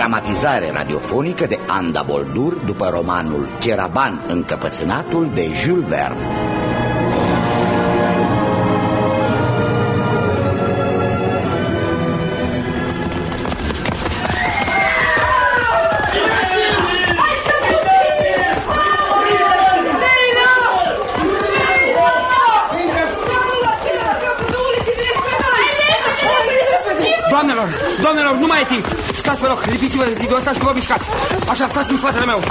dramatizare radiofonică de Anda Boldur după romanul Cheraban încăpățânatul de Jules Verne. Doamnelor, nu mai e timp. Stați pe loc, lipiți-vă în zidul ăsta și nu vă mișcați. Așa, stați în spatele meu.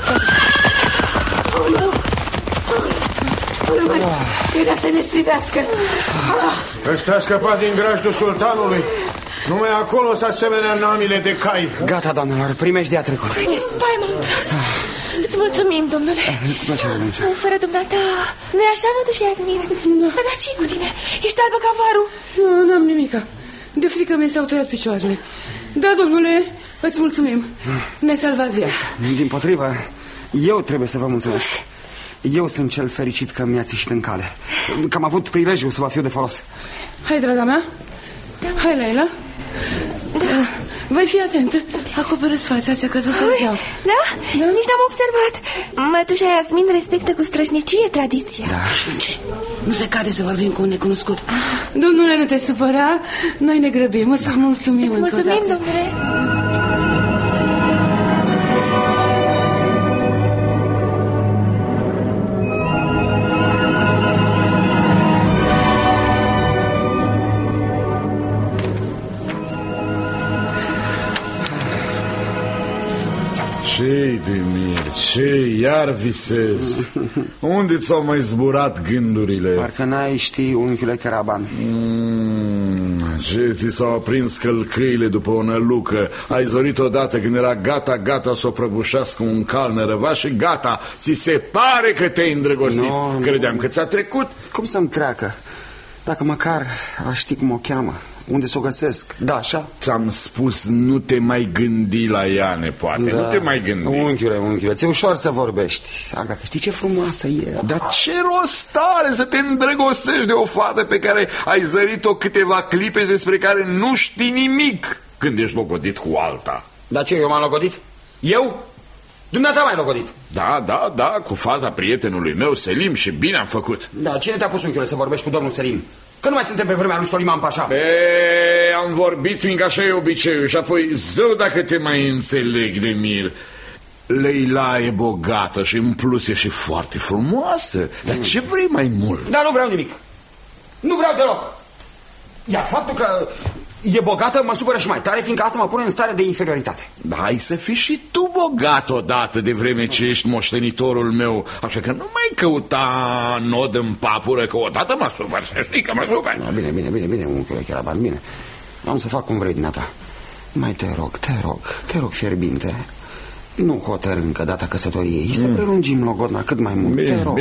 Era să ne strivească. Ăsta a scăpat din grajdul sultanului. Numai acolo s-a asemenea namile de cai. Gata, doamnelor, primejdea trecut. Ce spaimă am tras. Îți mulțumim, domnule. Fără dumneata, nu-i așa, mă duși, Iasmin? Dar ce cu tine? Ești albă ca varul. Nu, n-am nimica. De frică mi s-au tăiat picioarele. Da, domnule, îți mulțumim. Ne-ai salvat viața. Dimpotrivă, eu trebuie să vă mulțumesc. Eu sunt cel fericit că mi-ați ieșit în cale, că am avut prilejul să vă fiu de folos. Hai, draga mea. Hai, Leila. Voi fi atentă. Acoperă-ți fața, ți-a căzut fărgeau. Da? Nici n-am observat. Mătușa Iasmin respectă cu strășnicie tradiția. Da. Ce? Nu se cade să vorbim cu un necunoscut. Domnule, nu te supăra. Noi ne grăbim, să mulțumim. Îți mulțumim, domnule. Ce-i, Demir, ce iar visez? Unde ți-au mai zburat gândurile? Parcă n-ai ști, unchiule Cheraban. Ce ți s-au aprins călcâile după o nălucă? Ai zorit odată când era gata să o prăbușească un cal nărăvaș și gata, ți se pare că te-ai îndrăgostit. Credeam că ți-a trecut. Cum să-mi treacă? Dacă măcar aș ști cum o cheamă, unde s-o găsesc. Da, așa? Ți-am spus, nu te mai gândi la ea, nepoate. Da. Nu te mai gândi. Unchiule, ți-e ușor să vorbești. Dacă știi ce frumoasă e. Dar ce rost are să te îndrăgostești de o fată pe care ai zărit-o câteva clipe despre care nu știi nimic când ești logodit cu alta? Dar ce, eu m-am logodit? Eu? Dumneata m-ai logodit. Da, cu fata prietenului meu, Selim, și bine am făcut. Da, cine te-a pus, unchiule, să vorbești cu domnul Selim? Că nu mai suntem pe vremea lui Soliman Pașa. Am vorbit, fiindcă așa e obiceiul. Și apoi, zău dacă te mai înțeleg, Demir. Leila e bogată și în plus e și foarte frumoasă. Dar ce vrei mai mult? Dar nu vreau nimic. Nu vreau deloc. Iar faptul că e bogată mă supără și mai tare, fiindcă asta mă pune în stare de inferioritate. Da, hai să fii și tu bogat odată, de vreme ce ești moștenitorul meu. Așa că nu mai căuta nod în papură, că odată mă supăr, să știi că mă supăr. Bine, unchiule Cheraban, bine. Am să fac cum vrei dumneata. Mai te rog fierbinte, nu hotăr încă data căsătoriei. Să prelungim logodna cât mai mult.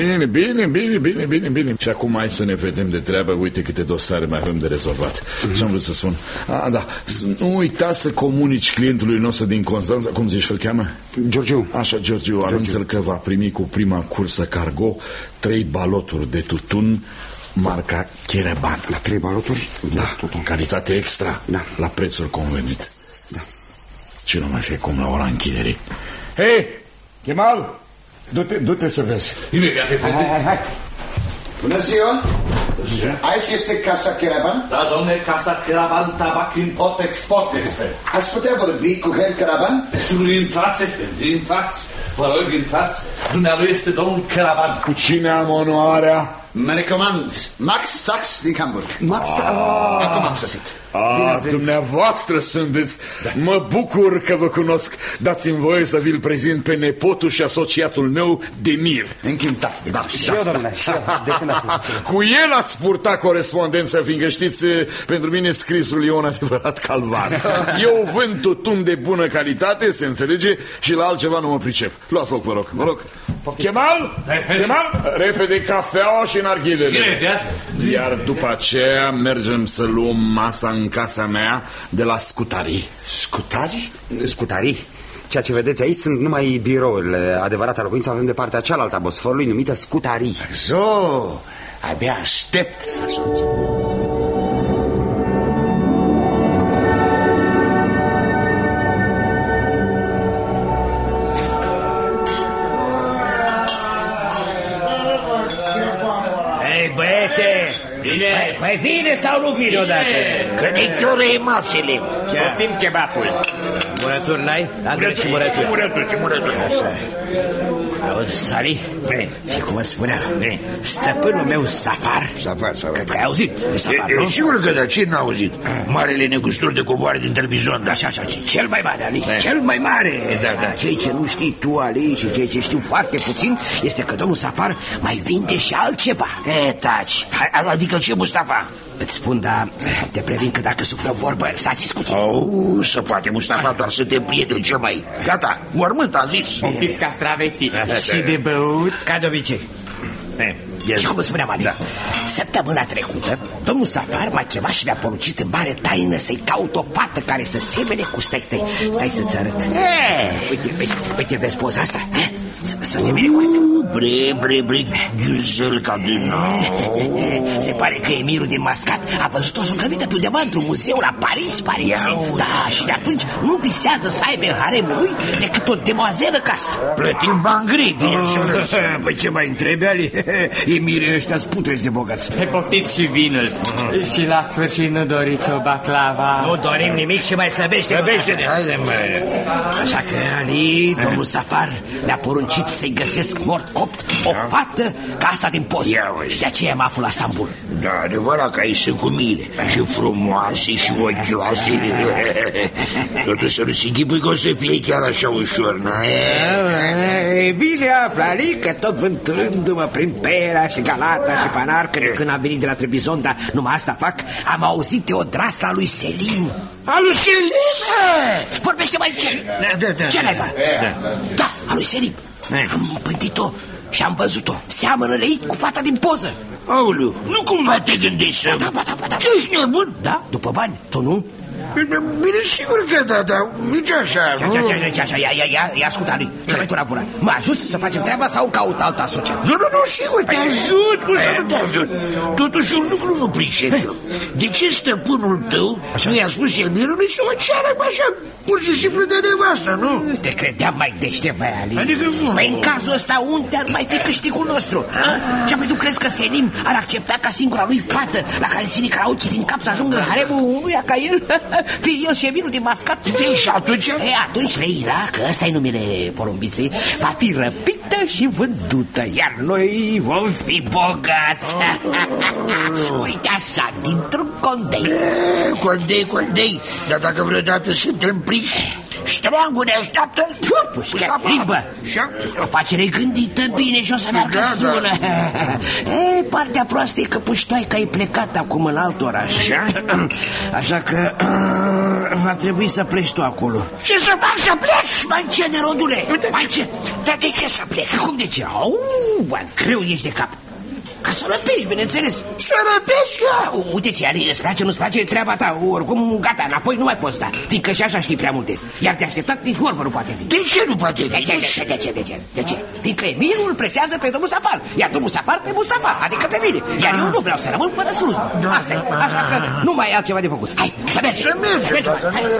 Bine. Și acum hai să ne vedem de treabă. Uite câte dosare mai avem de rezolvat. Ce-am vrut să spun? Da, nu uita să comunici clientului nostru din Constanța. Cum zici că îl cheamă? Giorgiu. Așa, Giorgiu. Anunță-l că va primi cu prima cursă cargo 3 baloturi de tutun marca Cheraban. La 3 baloturi? Da, tutun. Calitate extra. Da. La prețul convenit. Da. Ce nu mai fie cum la ora închiderii. Hei, Kemal, du-te să vezi. Imediat. Hai. Bună ziua. Aici este Casa Cheraban? Da, domne, Casa Cheraban, tabac import-export este. Aș putea vorbi cu Herr Cheraban? Intrați. Vă rog, intrați. Dumnealui este domnul Cheraban. Cu cine am onoarea? Mă recomand Max Sachs din Hamburg. Acum am sosit. Dumneavoastră sunteți. Da. Mă bucur că vă cunosc. Dați-mi voie să vi-l prezint pe nepotul și asociatul meu, Demir. Încântat de Și eu, domnule, Cu el ați purtat corespondență, fiindcă știți, pentru mine scrisul e un adevărat calvar. Eu vând tutun de bună calitate, se înțelege, și la altceva nu mă pricep. Luați loc, vă rog. Kemal, repede cafeaua și narghilele. Iar după aceea mergem să luăm masa în casa mea de la Scutarii. Scutarii? Ceea ce vedeți aici sunt numai birourile. Adevărata locuință avem de partea cealaltă a Bosforului, numită Scutarii. Abia aștept să ajung. Bine. Păi vine sau nu vine odată? Că ne chiorăie mațele. Poftim kebabul. Murături n-ai? Agre și murături. Murături. Așa. Auzi, Sali? Și cum îți spuneam, stăpânul meu Safar. Cred că ai auzit de Safar, nu? Sigur că da, ce n-a auzit? Marele negustor de coboare din Televizon. Așa, cel mai mare, Ali, cel mai mare. Da. Ceea ce nu știi tu, Ali, și ceea ce știu foarte puțin, este că domnul Safar mai vinde și altceva. Taci. Adică ce, Mustafa? Îți spun, dar te previn că dacă suflă vorbă, s-a zis cu tine. Se poate, Mustafa, doar suntem prieteni, ce mai? Gata, mormânt, a zis. Poftiți castraveții și de băut, ca de obicei. Și cum spuneam, Ali, săptămâna trecută, domnul Safar m-a chemat și mi-a poruncit în mare taină să-i caut o fată care să semene cu... Stai să-ți arăt. Uite, vezi poza asta? Să semene cu asta. Bre, ghiuzelca din nou. Se pare că emirul din Mascat a văzut-o zugrăvită pe undeva într-un muzeu la Paris, Da, și de atunci nu visează să aibă în haremul lui decât o demoazelă ca asta. Plătim bani grei, bineînțeles. Păi ce mai întrebi, Ali? Emirii ăștia-s putreți de bogați. Poftiți și vinul. Și la sfârșit nu doriți o baclava? Nu dorim nimic și mai slăbește-ne. Așa că, Ali, domnul Safar mi-a poruncit să-i găsesc mort copt o fată ca asta din poză. Și de aceea mă aflu la Stambul. Da, adevărat că aici sunt cu mine. Și frumoase și ochioase. Totuși să nu-ți închipui că o să fie chiar așa ușor, nu? E bine află, Ali, că tot vânturându-mă prin Pera și Galata și Panarcă de când am venit de la Trebizond, dar numai asta fac, am auzit de o drasla lui Selim. A lui Selim? Vorbește mai ce? Ce naiba? Da, a lui Selim. Am pântit-o și am văzut-o. Seamănă leit cu fata din poză. Aoleu, nu cumva te gândești să... Da. Ce ești nebun? Da, după bani, tu nu? Bine, sigur că da, dar nici așa, nu? Ia ascultă, Ali, ce mai tu rapura? Mă ajut să facem treaba sau caut alt asociat? Nu, sigur, te ajut, cum să nu te ajut? Totuși un lucru nu pricep eu. De ce stăpânul tău nu i-a spus emirului să o ceară așa, pur și simplu de nevastă, nu? Te credeam mai deștept, băi, Ali. Adică nu. Păi în cazul ăsta unde ar mai fi câștigul nostru? Ce mai tu crezi că Selim ar accepta ca singura lui fată la care ține carauchii din cap să ajungă în haremul unuia ca el? Fie el și emirul din Mascat. Și atunci? Atunci Leila, că ăsta e numele porumbiței, va fi răpită și vândută, iar noi vom fi bogați. Uite așa, dintr-un condei. Condei, dar dacă vreodată suntem priși, ștreangul ne așteaptă. Pușcă, limbă. Afacerea e gândită bine și o să meargă bună. Partea proastă e că puștoaica e plecat acum în alt oraș. Așa că va trebui să pleci tu acolo. Ce să fac, să pleci? Mai ce, nerodule? Mai ce? Dar de ce să plec? Cum de ce? Greu ești de cap. Ca să răpești, bineînțeles. Să răpești, da? Uite ce, Ali, îți place, nu-ți place, e treaba ta. Oricum, gata, înapoi nu mai poți sta. Fiindcă și așa știi prea multe. Iar te așteptat nici vorbă nu poate fi. De ce nu poate fi? De ce? Fiindcă emirul presează pe domnul Safar, iar domnul Safar pe Mustafa, adică pe mine. Iar eu nu vreau să rămân fără slujbă. Asta e, așa că nu mai ai altceva de făcut. Hai, să mergem. Să mergem.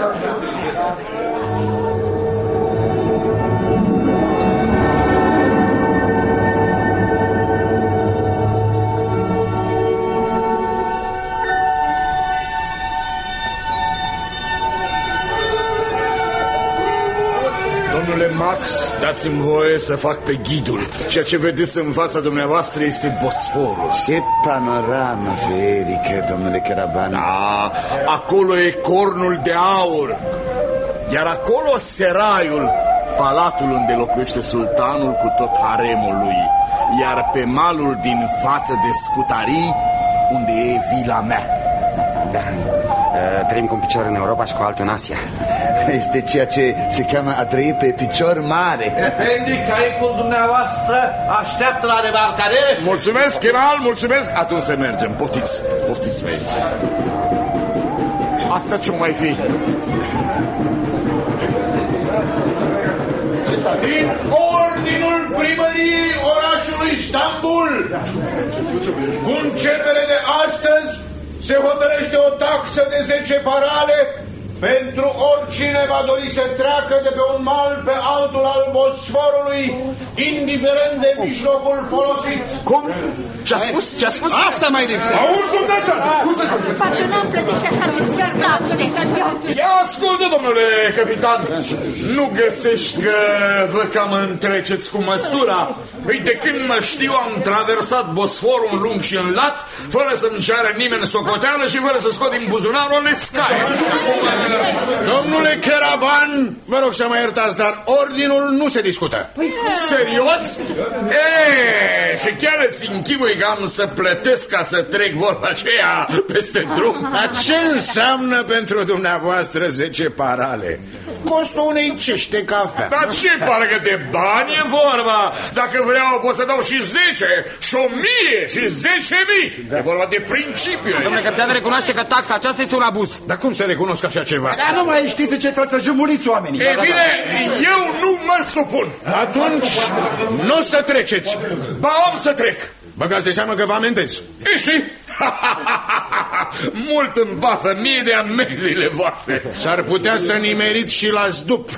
Domnule Max, dați-mi voie să fac pe ghidul. Ceea ce vedeți în fața dumneavoastră este Bosforul. Ce panoramă ferică, domnule Cheraban. Da, acolo e cornul de aur. Iar acolo seraiul, palatul unde locuiește sultanul cu tot haremul lui. Iar pe malul din față de Scutarii, unde e vila mea. Da, trăim cu un picior în Europa și cu altul în Asia. Este ceea ce se cheamă a trăi pe picior mare. Efendi, caicul dumneavoastră așteaptă la remarcare. Mulțumesc, general, mulțumesc. Atunci să mergem, poftiți pe aici. Asta ce-o mai fi? Din ordinul primăriei orașului Stambul, cu începere de astăzi, se hotărăște o taxă de 10 parale pentru oricine va dori să treacă de pe un mal pe altul al Bosforului, indiferent de mijlocul folosit. Cum? Ce-a spus? Ce-a spus? Asta mai lipsește. Auzi, dumneata! Parcă n-am plătit și așa de chiar capule. Ia ascultă, domnule capitan. Nu găsești că vă cam întreceți cu măsura? Păi de când mă știu am traversat Bosforul în lung și în lat, fără să-mi ceară nimeni socoteală și fără să scot din buzunarul Nescaie. Domnule Cheraban, vă rog să mă iertați, dar ordinul nu se discută. Serios? Și chiar îți închipui că am să plătesc ca să trec vorba aceea peste drum? Dar ce înseamnă pentru dumneavoastră 10 parale? Costul unei cește cafea. Dar ce parcă de bani e vorba? Dacă vreau pot să dau și 10, și 1000, și 10.000. E vorba de principiu. Domnule capitan, recunoaște că taxa aceasta este un abuz. Dar cum să recunosc așa ceva? Dar nu mai știți ce trebuie să jumuliți oamenii. Ei bine, eu nu mă supun. Atunci nu o să treceți. Ba, am să trec. Băgați de seamă că vă amendez. E și? Mult îmi pasă mie de amenziile voastre. S-ar putea să nimeriți și la zdup.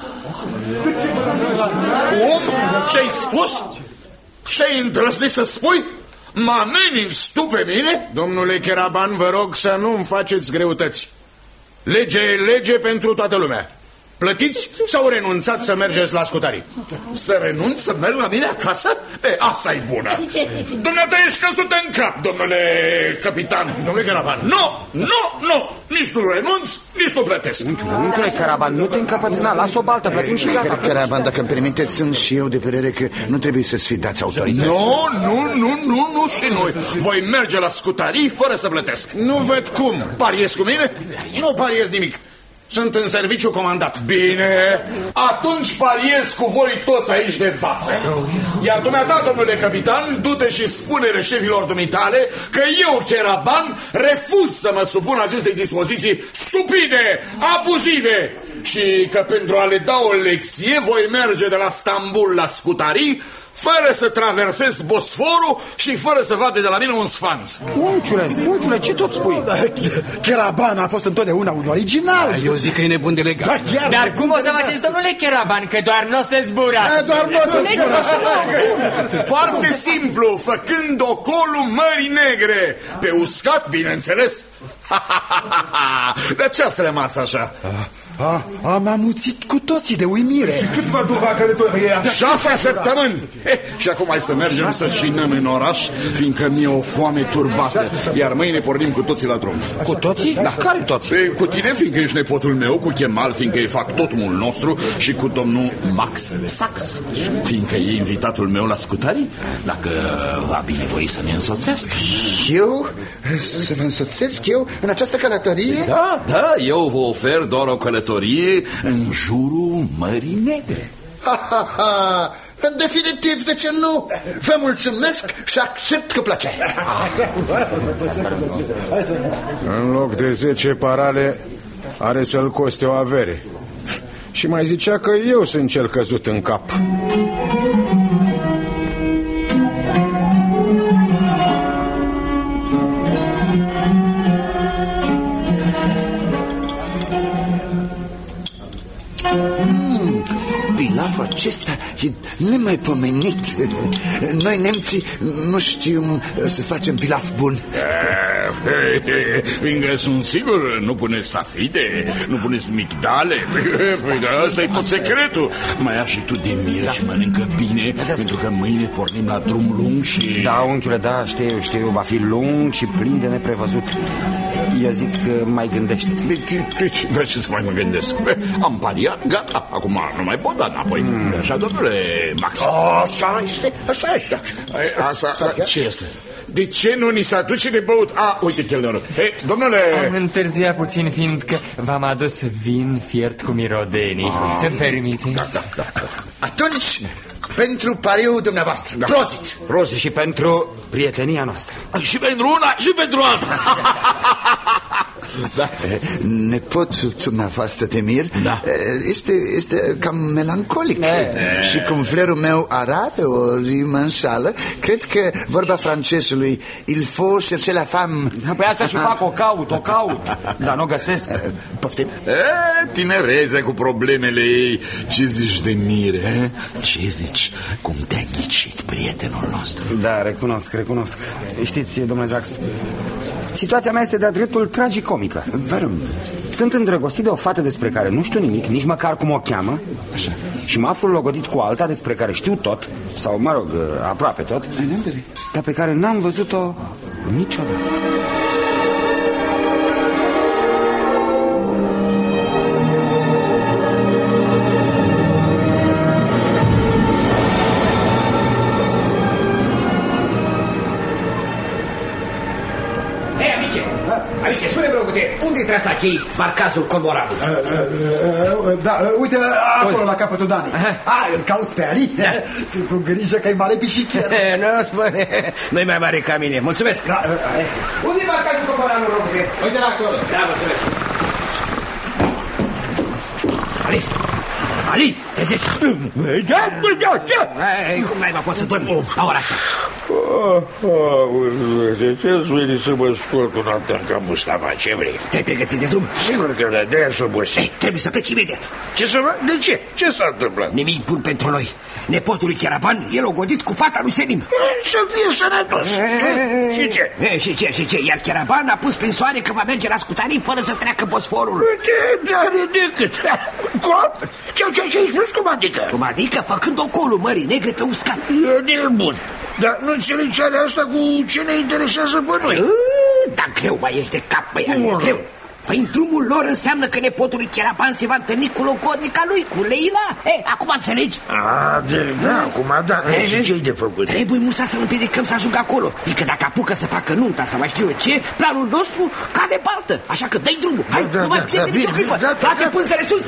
Cum? Ce-ai spus? Ce-ai îndrăznit să spui? Mă ameninți tu pe mine? Domnule Cheraban, vă rog să nu-mi faceți greutăți. Lege e lege pentru toată lumea. Plătiți sau renunțați să mergeți la scutarii? Să renunț să merg la mine acasă? Asta e bună. Dumneata ești căzut în cap, domnule capitan. Domnule Cheraban. Nu, nici nu renunț, nici nu plătesc. Unchiule Cheraban, nu te încăpățâna, las o baltă, plătim și gata. Cheraban, dacă îmi permiteți, sunt și eu de părere că nu trebuie să sfidați autorități. Nu și noi. Voi merge la scutarii fără să plătesc. Nu văd cum. Pariez cu mine? Nu pariez nimic. Sunt în serviciu comandat. Bine, atunci pariez cu voi toți aici de față. Iar dumneata, domnule capitan, du-te și spune-le șefilor dumitale că eu, Cheraban, refuz să mă supun acestei dispoziții stupide, abuzive, și că pentru a le da o lecție voi merge de la Stambul la scutarii fără să traversez Bosforul și fără să vadă de la mine un sfanț. Unchiule, ce tot spui? Cheraban a fost întotdeauna un original. Eu zic că e nebun de legat. Dar cum o să faceți, domnule Cheraban, că doar nu se zbura? Foarte simplu, făcând ocolul Mării Negre. Pe uscat, bineînțeles. De ce ați rămas așa? Am amuțit cu toții de uimire. Și cât va dura călătoria? 6 săptămâni. Și acum hai să mergem să șinăm în oraș, fiindcă mi-e o foame turbată. Iar mâine pornim cu toții la drum. Cu toții? Da, care toți? Cu tine, fiindcă ești nepotul meu, cu Chemal, fiindcă e factotul nostru, și cu domnul Max Sax, fiindcă e invitatul meu la scutarii. Dacă va binevoi să ne însoțească. Eu? Să vă însoțesc eu în această călătorie? Da, eu vă ofer doar o călătorie în jurul Mării Negre. În definitiv, de ce nu? Vă mulțumesc și accept cu plăcere. În loc de 10 parale are să-l coste o avere. Și mai zicea că eu sunt cel căzut în cap. Pilaful acesta e nemaipomenit. Noi nemții nu știm să facem pilaf bun. Fiindcă sunt sigur, nu puneți stafide, nu puneți migdale. Păi ăsta e tot secretul. Mai ia și tu de miră și mănâncă bine, pentru că mâine pornim la drum lung și... Da, unchiule, da, știu, va fi lung și plin de neprevăzut. Eu zic că mai gândește-te. De ce să mai mă gândesc? Am pariat, gata, acum nu mai pot da înapoi. Așa, domnule Max. Așa este. Asta, ce este? De ce nu ni se aduce de băut? Uite chelnerul. Domnule... Am întârziat puțin, fiindcă v-am adus vin fiert cu mirodenii. Te-mi permiteți? Da. Atunci, pentru pariul dumneavoastră, prozit! Prozit și pentru prietenia noastră. Și pentru una și pentru alta. Da. Nepotul dumneavoastră, Temir, este cam melancolic. Și cum flerul meu arată o rimă în sală, cred că vorba francezului il faut chercher la femme. Păi asta și fac, o caut, dar nu găsesc. Poftim? Tinereze cu problemele ei. Ce zici de Mire? Ce zici? Cum te-a ghicit prietenul nostru? Da, recunosc. Știți, domnule Zax, situația mea este de-a dreptul tragicomică. Sunt îndrăgostit de o fată despre care nu știu nimic, nici măcar cum o cheamă. Așa. Și mă aflu logodit cu alta despre care știu tot, sau mă rog, aproape tot, dar pe care n-am văzut-o niciodată. Amice, spune-mi, Rogute, unde trebuie să achei marcazul cormoranului? Da, uite, acolo, la capătul Danei. Îl cauți pe Ali? Cu grijă că e mare pișichier. Nu spune, nu-i mai mare ca mine. Mulțumesc. Unde e marcazul cormoranului, Rogute? Uite la acolo. Da, mulțumesc. Ali, trezești. Cum n-ai, mă, poți să dormi la ora asta? Ce-ți veni să mă scol cu noaptea în Camustama? Ce vrei? Te-ai pregătit de drum? Sigur că da, de-aia s-o bosit. Trebuie să pleci imediat. Ce să mă? De ce? Ce s-a întâmplat? Nimic bun pentru noi. Nepotul lui Cheraban e logodit cu fata lui Selim. Să fie sănătos. Și ce? Iar Cheraban a pus prin soare că va merge la Scutari fără să treacă Bosforul. N-are decât. Cum? Ce-ai spus? Cum adică? Cum adică? Făcând ocolul Mării Negre pe uscat. E nebun. Dar nu înțelegi asta cu ce ne interesează pe noi. Dar greu mai ești de cap, băiat, greu. Păi în drumul lor înseamnă că nepotul lui Cheraban se va întâlni cu logodnica lui, cu Leila. Acum înțelegi? Acum da. Și ce-i de făcut? Trebuie musa să-l împiedicăm să ajungă acolo. Adică dacă apucă să facă nunta sau mai știu eu ce, planul nostru cade baltă. Așa că dă-i drumul. Hai, nu mai pierde nicio clipă. Toate pânzele sus.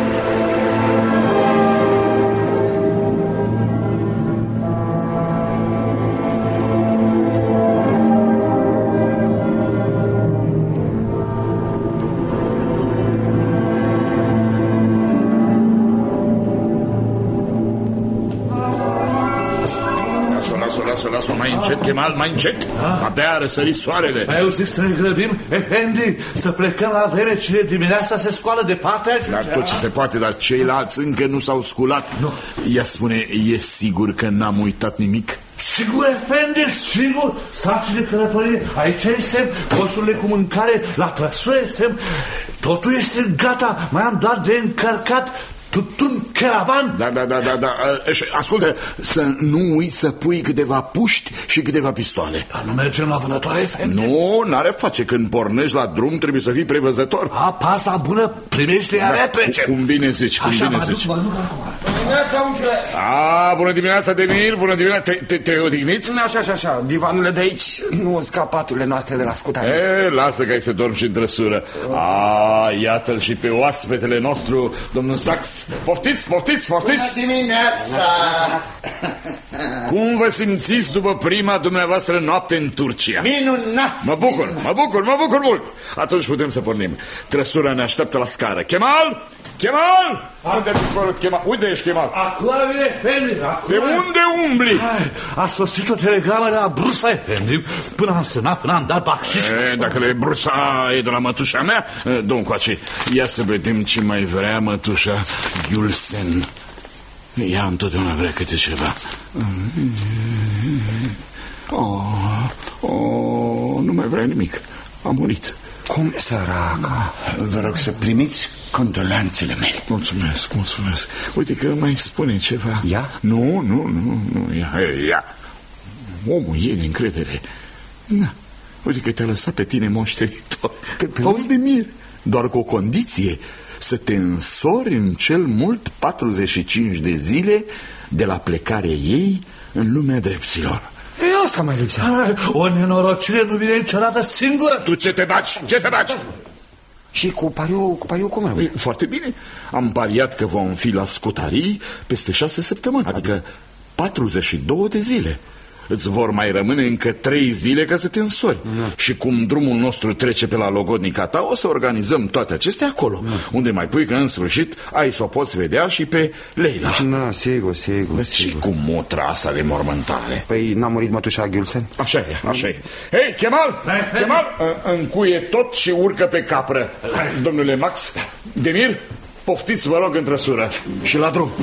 Lasă-o mai încet, Kemal, mai încet. Abia a răsărit soarele. Mai auziți să ne grăbim? Efendi, să plecăm la vreme ce dimineața se scoală de partea și... Dar tot ce se poate, dar ceilalți încă nu s-au sculat. Ia spune, e sigur că n-am uitat nimic? Sigur, efendi, sigur. Saci de călătorie, aici este coșurile cu mâncare, la trăsuri este. Totul este gata, mai am doar de încărcat tutun Cheraban. Da. Ascultă, să nu uiți să pui câteva puști și câteva pistoale. Dar nu mergem la vânătoare, efendi? Nu, n-are face. Când pornești la drum trebuie să fii prevăzător. Pasa bună primește iar repece. Cum bine zici, cum bine zici. Dimineața, unchiule. Bună dimineața, Demir, bună dimineața. Te-ai odihnit? Așa, divanurile de aici nu scapaturile noastre de la Scutari. Lasă că ai să dormi și în trăsură. Iată-l și pe oaspetele nostru, domnul Sax. Poftiți! Bună dimineața! Cum vă simțiți după prima dumneavoastră noapte în Turcia? Minunat! Mă bucur mult! Atunci putem să pornim. Trăsura ne așteaptă la scară. Kemal! Unde a dispărut Kemal? Unde ești, Kemal? Acum vine, efendi. De unde umbli? A sosit o telegramă de la Brusa, efendi. Până am semnat, până am dat bacșiș. Dacă le Brusa e de la mătușa mea, domn coace, ia să vedem ce mai vrea mătușa Gülsen. Ea întotdeauna vrea câte ceva. Nu mai vrea nimic. A murit. Cum, săraca? Vă rog să primiți condolanțele mele. Mulțumesc. Uite că mai spune ceva. Ea? Nu, ea. Omul e de încredere. Uite că te-a lăsat pe tine moștenitor. Auzi, de mir, doar cu o condiție: să te însori în cel mult 45 de zile de la plecarea ei în lumea dreptilor. Asta mai lipsea. O nenorocire nu vine niciodată singură. Tu ce te baci? Și cu pariu cum rămâne? Foarte bine. Am pariat că vom fi la Scutari peste 6 săptămâni, adică 42 de zile. îți vor mai rămâne încă 3 zile ca să te însori. Și cum drumul nostru trece pe la logodnica ta, o să organizăm toate acestea acolo, unde mai pui că în sfârșit ai să o poți vedea și pe Leila. Sigur. Și cu mutra asta de mormântare. Păi n-a murit mătușa Gülsen? Așa e. Hei, Kemal, încuie tot și urcă pe capră. Domnule Max, Demir, poftiți, vă rog, în trăsură. Și la drum.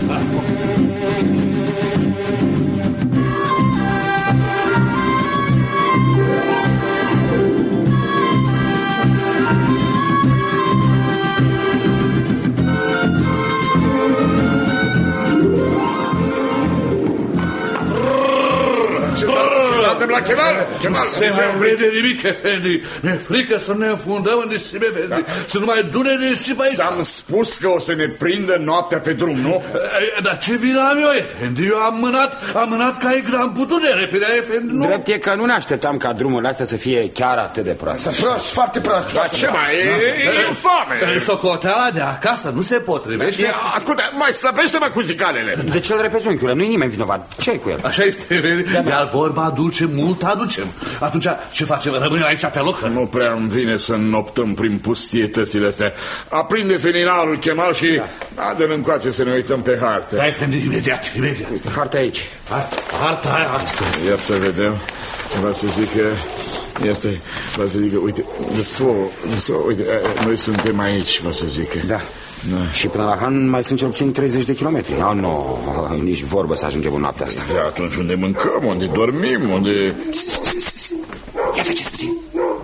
La Kemal, se mai vede nimic, Efendi. Ne frică să ne înfundăm în nisip, Efendi. Să nu mai dune nisip aici. Ți-am spus că o să ne prindă noaptea pe drum, nu? Dar ce vină am eu, Efendi? Eu am mânat ca am putut de repede, Efendi, nu? Drept e că nu ne așteptam ca drumul astea să fie chiar atât de prost. Prost, foarte prost. Dar ce mai e infame? Socoteala de acasă nu se potrivește. Ascultă, mai slăbește-mă cu zicalele. De ce îl repezi, unchiule? Nu-i nimeni vinovat. Ce-i cu el? Așa este, Efendi. Iar vorba duce mult aducem. Atunci ce facem? Rămânem aici pe loc? Nu prea îmi vine să noptăm prin pustietățile astea. Aprinde felinarul, Kemal, și adă-l încoace să ne uităm pe hartă. Da, imediat. Harta aici. Harta aia. Ia să vedem. Vreau să zic că... vreau să zic că, uite, uite, noi suntem aici, vreau să zic că... Da. Și până la Han mai sunt cel puțin 30 de kilometri. Nu, nici vorbă să ajungem în noaptea asta. De atunci unde mâncăm, unde dormim, unde... Ia faceți puțin.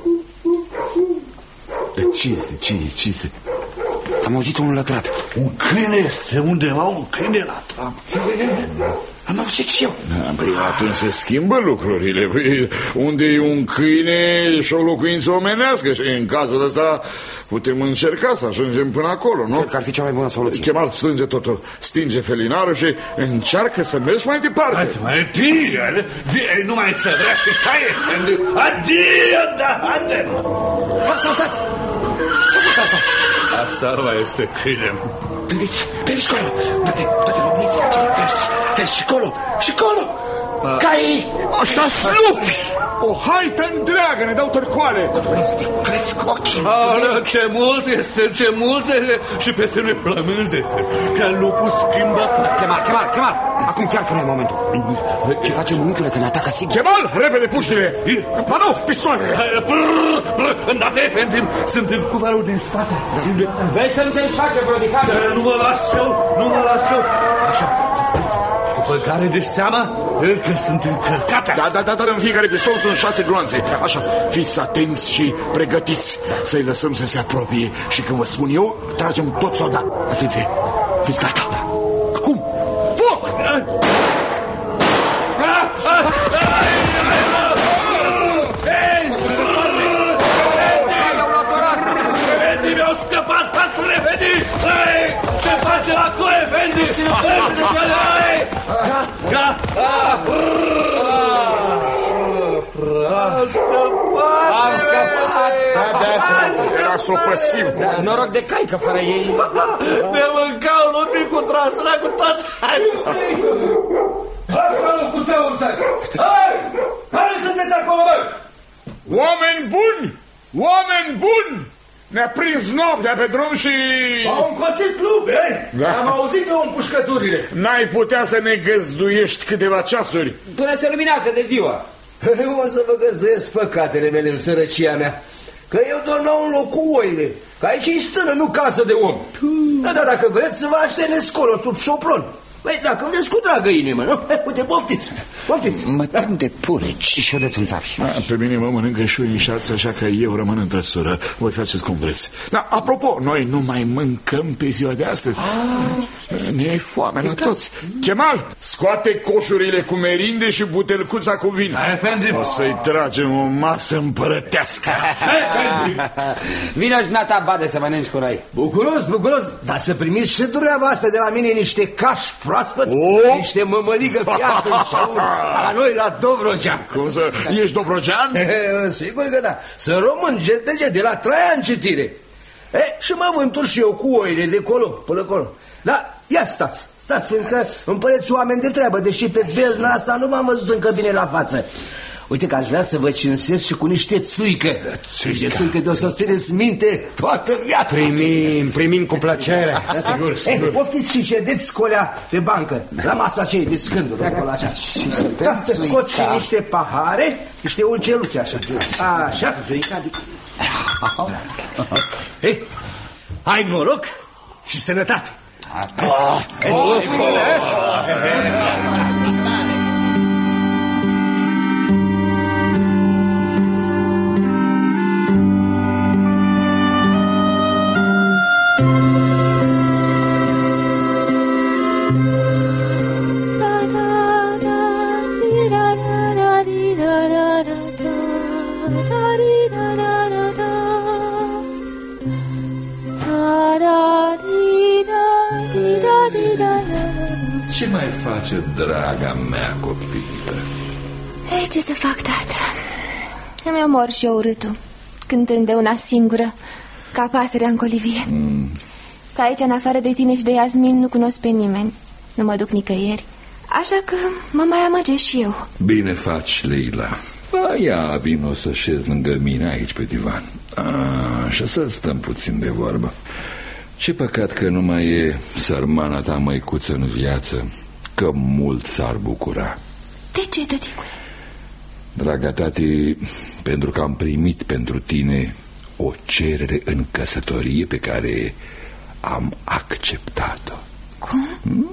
Ce este? Am auzit unul lătrat. Un câine este undeva, un câine la tram. Am auzit și eu. Atunci se schimbă lucrurile. Unde e un câine și o locuință omenească. Și în cazul ăsta putem încerca să ajungem până acolo, nu? Cred că ar fi cea mai bună soluție. Kemal, strânge totul, stinge felinarul și încearcă să mergi mai departe. Nu mai să vrea și caie. Adio, da, haide. Stați! Ce-a fost asta? Asta nu mai este câine. Priviți colo! Toate luminițele acelea verzi și colo! Caii! Așa slupi! O haită întreagă, ne dau târcoale. Cresc ochii. Ce mult este. Și peste noi flămânzi este. Că lupul schimbă. Kemal, acum chiar că nu e momentul. Ce facem, unchiule, că ne atacă sigur? Kemal, repede puștile! Ba nu, pistoanele! Îndată, Efendim, sunt în cuvarul din spate. Vezi să nu te înșace, brodicană? Nu mă las eu. Așa, asculți. Cu băgare de seama că sunt încărcate. Da, în fiecare pistol sunt 6 gloanțe. Așa, fiți atenți și pregătiți să-i lăsăm să se apropie. Și când vă spun eu, tragem tot soldat. Atenție, fiți gata. Acum, foc! Efendi, mi-au scăpat față, Efendi! Ce face la cu Efendi? Am scăpat! Era să o pățim. Noroc de cai, că fără ei... Ne mâncau lupii cu trasura, cu tot... Așa, cu teul săi! Hai! Care sunteți acolo, bă? Oameni buni! Ne-a prins noaptea pe drum și... Au încoțit lupi, Am auzit eu împușcăturile. N-ai putea să ne găzduiești câteva ceasuri? Până se luminează de ziua. Eu o să vă găzduiesc păcatele mele în sărăcia mea. Că eu dormeau în loc cu oile. Că aici e stână, nu casă de om. Dar dacă vreți să vă aștenesc acolo sub șopron. Păi dacă vreți cu dragă inimă, nu? Uite, poftiți. Mă tem de pureci. Și eu de țânțari. Pe mine mă mănâncă și uinișați, așa că eu rămân în trăsură. Voi faceți cum vreți. Dar, apropo, noi nu mai mâncăm pe ziua de astăzi. Ne e foame la toți. Kemal, scoate coșurile cu merinde și butelcuța cu vin. O să-i tragem o masă împărătească. Vină și nata, bade, să mănânci cu noi. Bucuros. Dar să primiți și dumneavoastră de la mine niște cași proaspăt, niște mămăligă fiată la noi la Dobrogea. Cum să... Ești dobrogean? Sigur că da. Sunt român, de la Traian citire. Și mă vântur și eu cu oile de colo, până acolo. Da, ia stați Stați, fiindcă îmi păreți oameni de treabă, deși pe bezna asta nu m-am văzut încă bine la față. Uite că aș vrea să vă cinstesc și cu niște țuică. Niște țuică de o să țineți minte toată viața. Primim cu plăcere. Sigur. Poftiți și ședeți colea pe bancă, la masa aceea de scânduri, acolo așa. Ca să scot și niște pahare, niște ulceluțe așa. Așa, țuica. Hai noroc și sănătate. Ce mai face, draga mea copilă? Ei, ce să fac, tată? Îmi omor și eu urâtul, cântând de una singură, ca pasărea în colivie. Că aici, în afară de tine și de Iasmin, nu cunosc pe nimeni. Nu mă duc nicăieri. Așa că mă mai amăgesc și eu. Bine faci, Leila. Ia, vino să șez lângă mine aici pe divan. Așa, să stăm puțin de vorbă. Ce păcat că nu mai e sărmana ta măicuță în viață, că mult s-ar bucura. De ce, tăticule? Draga tati, pentru că am primit pentru tine o cerere în căsătorie pe care am acceptat-o. Cum?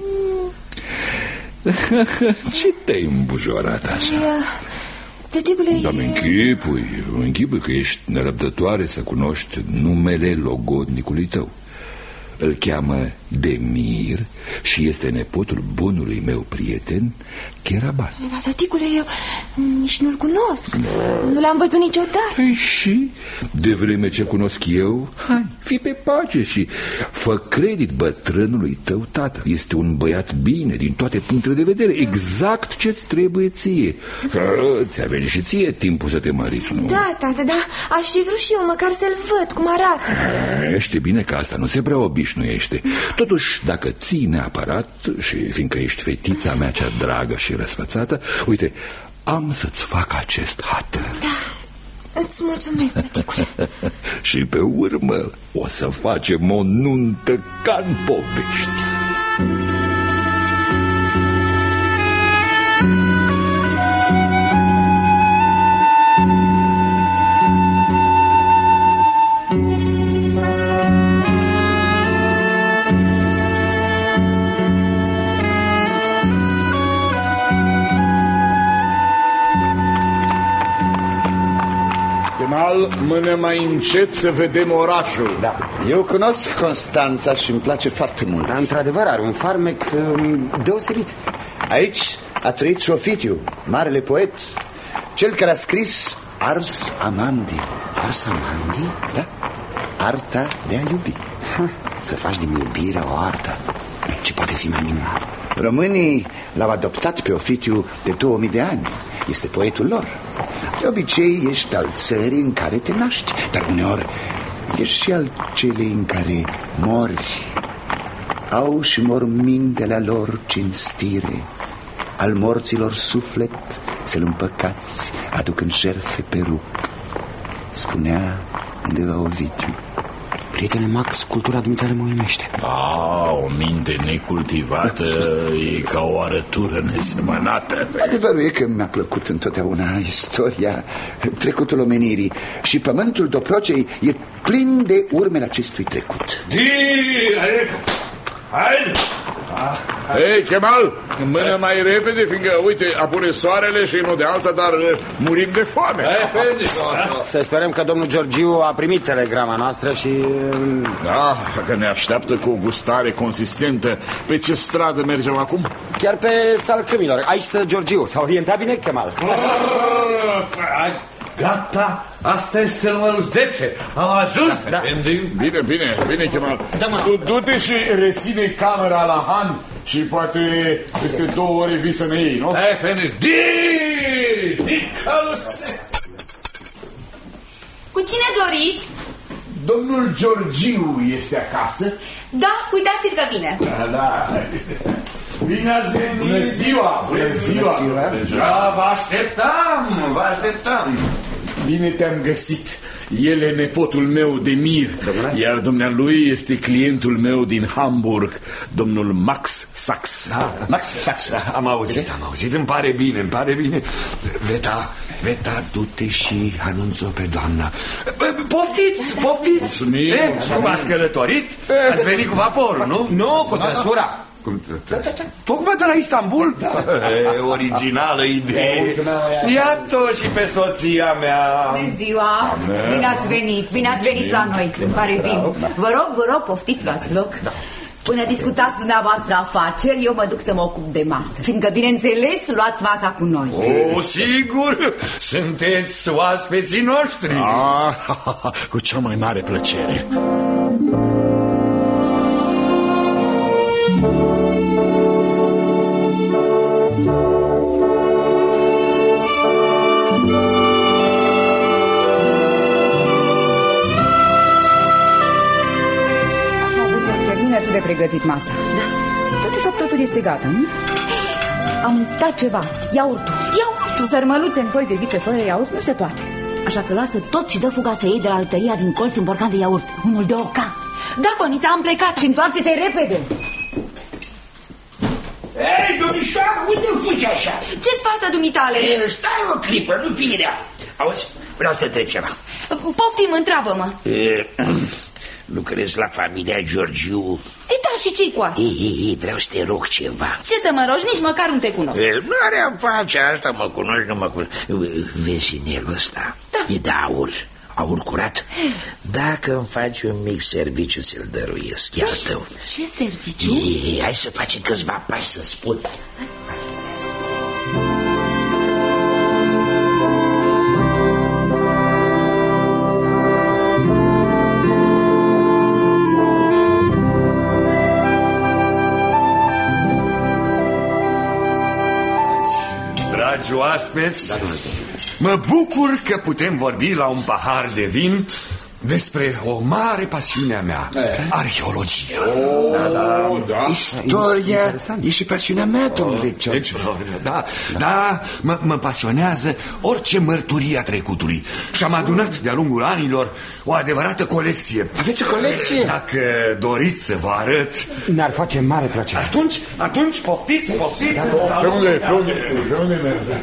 Ce te-ai îmbujorat așa? Tăticule, Doamne, închipui că ești nerăbdătoare să cunoști numele logodnicului tău. Îl cheamă Demir și este nepotul bunului meu prieten, Cheraban. Da, tăticule, eu nici nu-l cunosc. Nu l-am văzut niciodată. Păi și de vreme ce cunosc eu, hai, fii pe pace și fă credit bătrânului tău tată. Este un băiat bine din toate punctele de vedere, exact ce-ți trebuie ție. Că ți-a venit și ție timpul să te măriți, nu? Da, tată, da, aș fi vrut și eu măcar să-l văd cum arată. Știi bine că asta nu se prea obișnuiește. Totuși, dacă ții neapărat, și fiindcă ești fetița mea cea dragă și răsfățată, uite, am să-ți fac acest hatăr. Da, îți mulțumesc, tăticule. Și pe urmă o să facem o nuntă ca-n povești. Mână mai încet să vedem orașul. Da. Eu cunosc Constanța și îmi place foarte mult. Dar într-adevăr are un farmec deosebit. Aici a trăit și Ovidiu, marele poet, cel care a scris Ars Amandi. Ars Amandi? Da, arta de a iubi. Să faci din iubire o artă, ce poate fi mai minunat. Românii l-au adoptat pe Ovidiu de 2000 de ani. Este poetul lor. De obicei ești al țării în care te naști, dar uneori ești și al celei în care mori. Au și mormintele lor cinstire, al morților suflet să-l împăcați, aducând jertfe pe rug. Spunea undeva Ovidiu. Prietene Max, cultura dumitale mă uimește. O minte necultivată e ca o arătură nesemănată. Adevărul e că mi-a plăcut întotdeauna istoria, trecutul omenirii, și pământul Dobrogei e plin de urmele acestui trecut. Hai! Ei, Kemal, mână mai repede, fiindcă, uite, apune soarele și nu de alta, dar murim de foame. Să sperăm că domnul Georgiu a primit telegrama noastră și... Da, că ne așteaptă cu o gustare consistentă. Pe ce stradă mergem acum? Chiar pe Salcâmilor. Aici stă Georgiu. S-a orientat bine, Kemal? Gata, asta este numărul 10. Am ajuns? Da. Bine, Kemal. Du-te și reține camera la Han și poate peste 2 ore vii să ne iei, nu? Cu cine doriți? Domnul Georgiu este acasă? Da, uitați-l că vine. Da. Bine ați venit! Bună ziua! Bună ziua! Da, vă așteptam! Bine te-am găsit. El e nepotul meu Demir, iar dumnealui este clientul meu din Hamburg, domnul Max Sachs. Max Sachs. Am auzit, îmi pare bine. Veta, du-te și anunț-o pe doamna. Poftiți! Cum ați călătorit? Ați venit cu vaporul, nu? Nu, cu trăsura. Tocmai de la Istanbul? Originală idee. Iată și pe soția mea. Bună ziua! Bine ați venit la noi. Îmi pare bine. Vă rog, poftiți, luați loc. Până discutați dumneavoastră afaceri, eu mă duc să mă ocup de masă. Fiindcă, bineînțeles, luați masa cu noi. Sigur! Sunteți oaspeții noștri. Cu cea mai mare plăcere. De pregătit masa. Da. De fapt, totul este gata, nu? Am uitat ceva. Iaurtul. Sărmăluțe în foi de viță fără iaurt nu se poate. Așa că lasă tot și dă fuga să iei de la altăria din colț un borcan de iaurt. Unul de oca. Da, Conița, am plecat. Și întoarce-te repede. Ei, domnișoară, unde fugi așa? Ce-ți pasă, dumitale? Stai o clipă, nu fii rea. Auzi, vreau să te întreb ceva. Poftim, întreabă-mă. Lucrezi la familia Georgiu? Da, și ce-i cu asta? Vreau să te rog ceva. Ce să mă rogi? Nici măcar nu te cunosc. Nu are-a face asta, mă cunoști, nu mă cunoști. Vezi inelul ăsta? Da. E de aur curat. Dacă îmi faci un mic serviciu, ți-l dăruiesc, chiar tău. Ce serviciu? Hai să facem câțiva pași să spun. Dragi oaspeți, mă bucur că putem vorbi la un pahar de vin despre o mare pasiune a mea, arheologia. Istoria e și pasiunea mea, domnule George. Da, mă pasionează orice mărturie a trecutului. Și am adunat de-a lungul anilor o adevărată colecție. Aveți o colecție? Dacă doriți să vă arăt, ne-ar face mare plăcere. Atunci poftiți. Pe unde merge?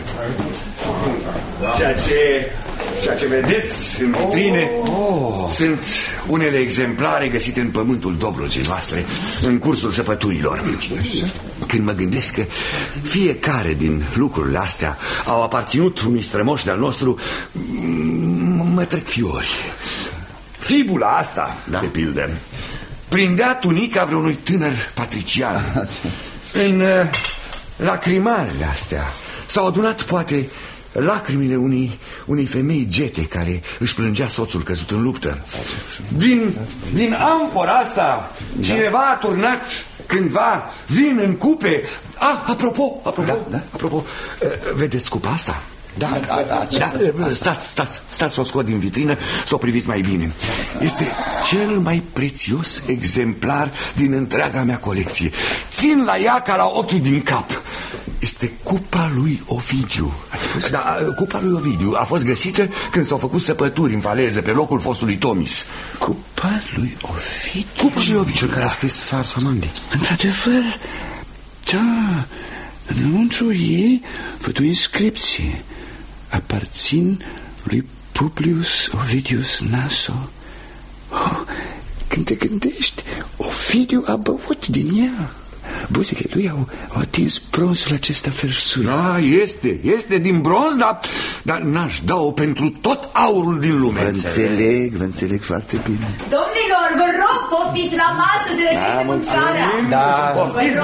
Ceea ce vedeți în vitrine sunt unele exemplare găsite în pământul Dobrogei noastre în cursul săpăturilor. Când mă gândesc că fiecare din lucrurile astea au aparținut unui strămoș de-al nostru, mă trec fiori. Fibula asta, de pildă, prindea tunica vreunui tânăr patrician. În lacrimarele astea s-au adunat poate lacrimile unei femei gete care își plângea soțul căzut în luptă. Din amfora asta cineva a turnat cândva vin în cupe. Apropo, vedeți cupa asta? Da. Stați să o scot din vitrină, să o priviți mai bine. Este cel mai prețios exemplar din întreaga mea colecție. Țin la ea ca la ochii din cap. Este cupa lui Ovidiu. Cupa lui Ovidiu a fost găsită când s-au făcut săpături în faleză pe locul fostului Tomis. Cupa lui Ovidiu? Cupa lui Ovidiu, cel care a scris Sarsamandi. Într-adevăr, da. Înăuntru ei văd o inscripție. Aparțin lui Publius Ovidius Naso. Când te gândești, Ovidiu a băut din ea. Buzele lui au atins bronzul acesta fersuri. Da, este din bronz, dar n-aș da-o pentru tot aurul din lume. Vă înțeleg foarte bine. Domnilor, vă rog, poftiți la masă, se răcește mâncarea. Da, poftiți,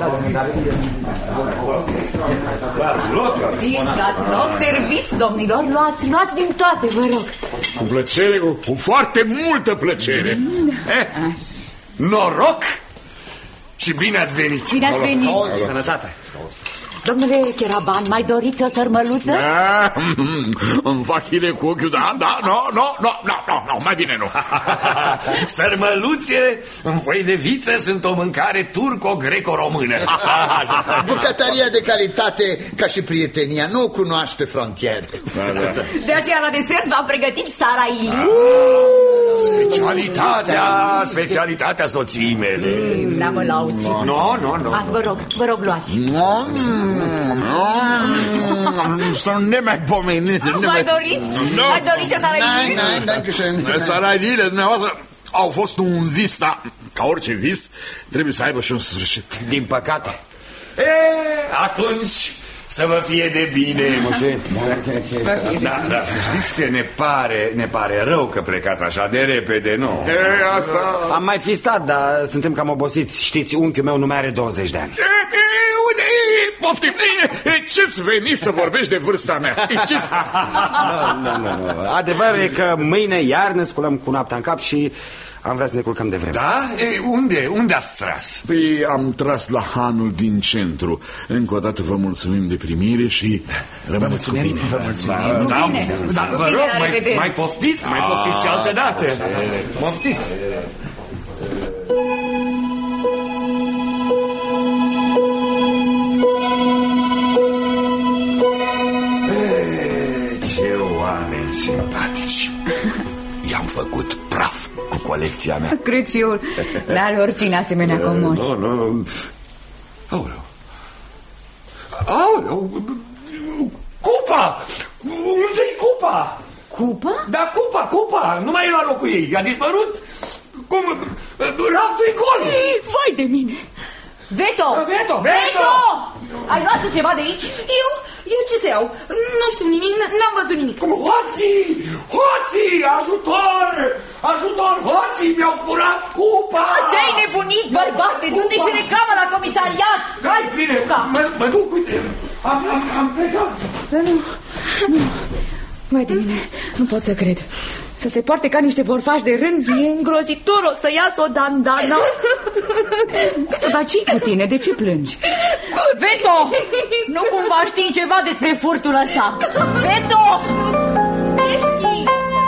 luați loc, serviți, domnilor, luați din toate, vă rog. Cu plăcere, cu foarte multă plăcere. Noroc! Și bine ați venit! Bine ați venit! Sănătate! Domnule Cheraban, mai doriți o sărmăluță? Da, îmi fac chile cu ochiul, da, nu, mai bine nu. Sărmăluțe în foi de viță sunt o mâncare turco-greco-română. Bucătăria de calitate, ca și prietenia, nu cunoaște frontiere. De aceea la desert v-am pregătit sarai. Specialitatea soției mele. N-am mă lauzi. Nu. Vă rog, luați. Să nu nemaipomenit. Mai doriți? Mai doriți sarai? Saraiile dumneavoastră au fost un vis, dar ca orice vis trebuie să aibă și un sfârșit. Din păcate. Atunci să vă fie de bine. Da, să știți că ne pare rău că plecați așa de repede, nu? Asta... Am mai fi stat, dar suntem cam obosiți. Știți, unchiul meu nu mai are 20 de ani. Poftim, ce-ți veni să vorbești de vârsta mea? Nu. Adevărul e că mâine iar ne sculăm cu noaptea în cap și am vrea să ne culcăm de vreme. Da? Unde ați tras? Păi am tras la hanul din centru. Încă o dată vă mulțumim de primire și rămâneți cu bine. Vă rog, mai poftiți și altă dată. Poftiți. Ce oameni simpatici. I-am făcut praf cu colecția mea. Cred și eu. N-are oricine asemenea comori. Nu. Aoleu. Cupa! Unde-i cupa? Cupa? Da, cupa. Nu mai e la locul ei. A dispărut. Cum? Raftul-i gol. Vai de mine. Veto! Ai luat tu ceva de aici? Eu ce să iau? Nu știu nimic, n-am văzut nimic. Cum? Hoții! Ajutor! Hoții mi-au furat cupa! Ce-ai nebunit, bărbate? Du-te și reclamă la comisariat! Hai, bine, mă duc, uite. Am plecat. Nu. Vai de mine, nu pot să cred. Să se poarte ca niște borfași de rând e îngrozitor, o să iasă o dandana. Dar ce-i cu tine? De ce plângi? Veto! Nu cumva știi ceva despre furtul ăsta? Veto! Ce știi?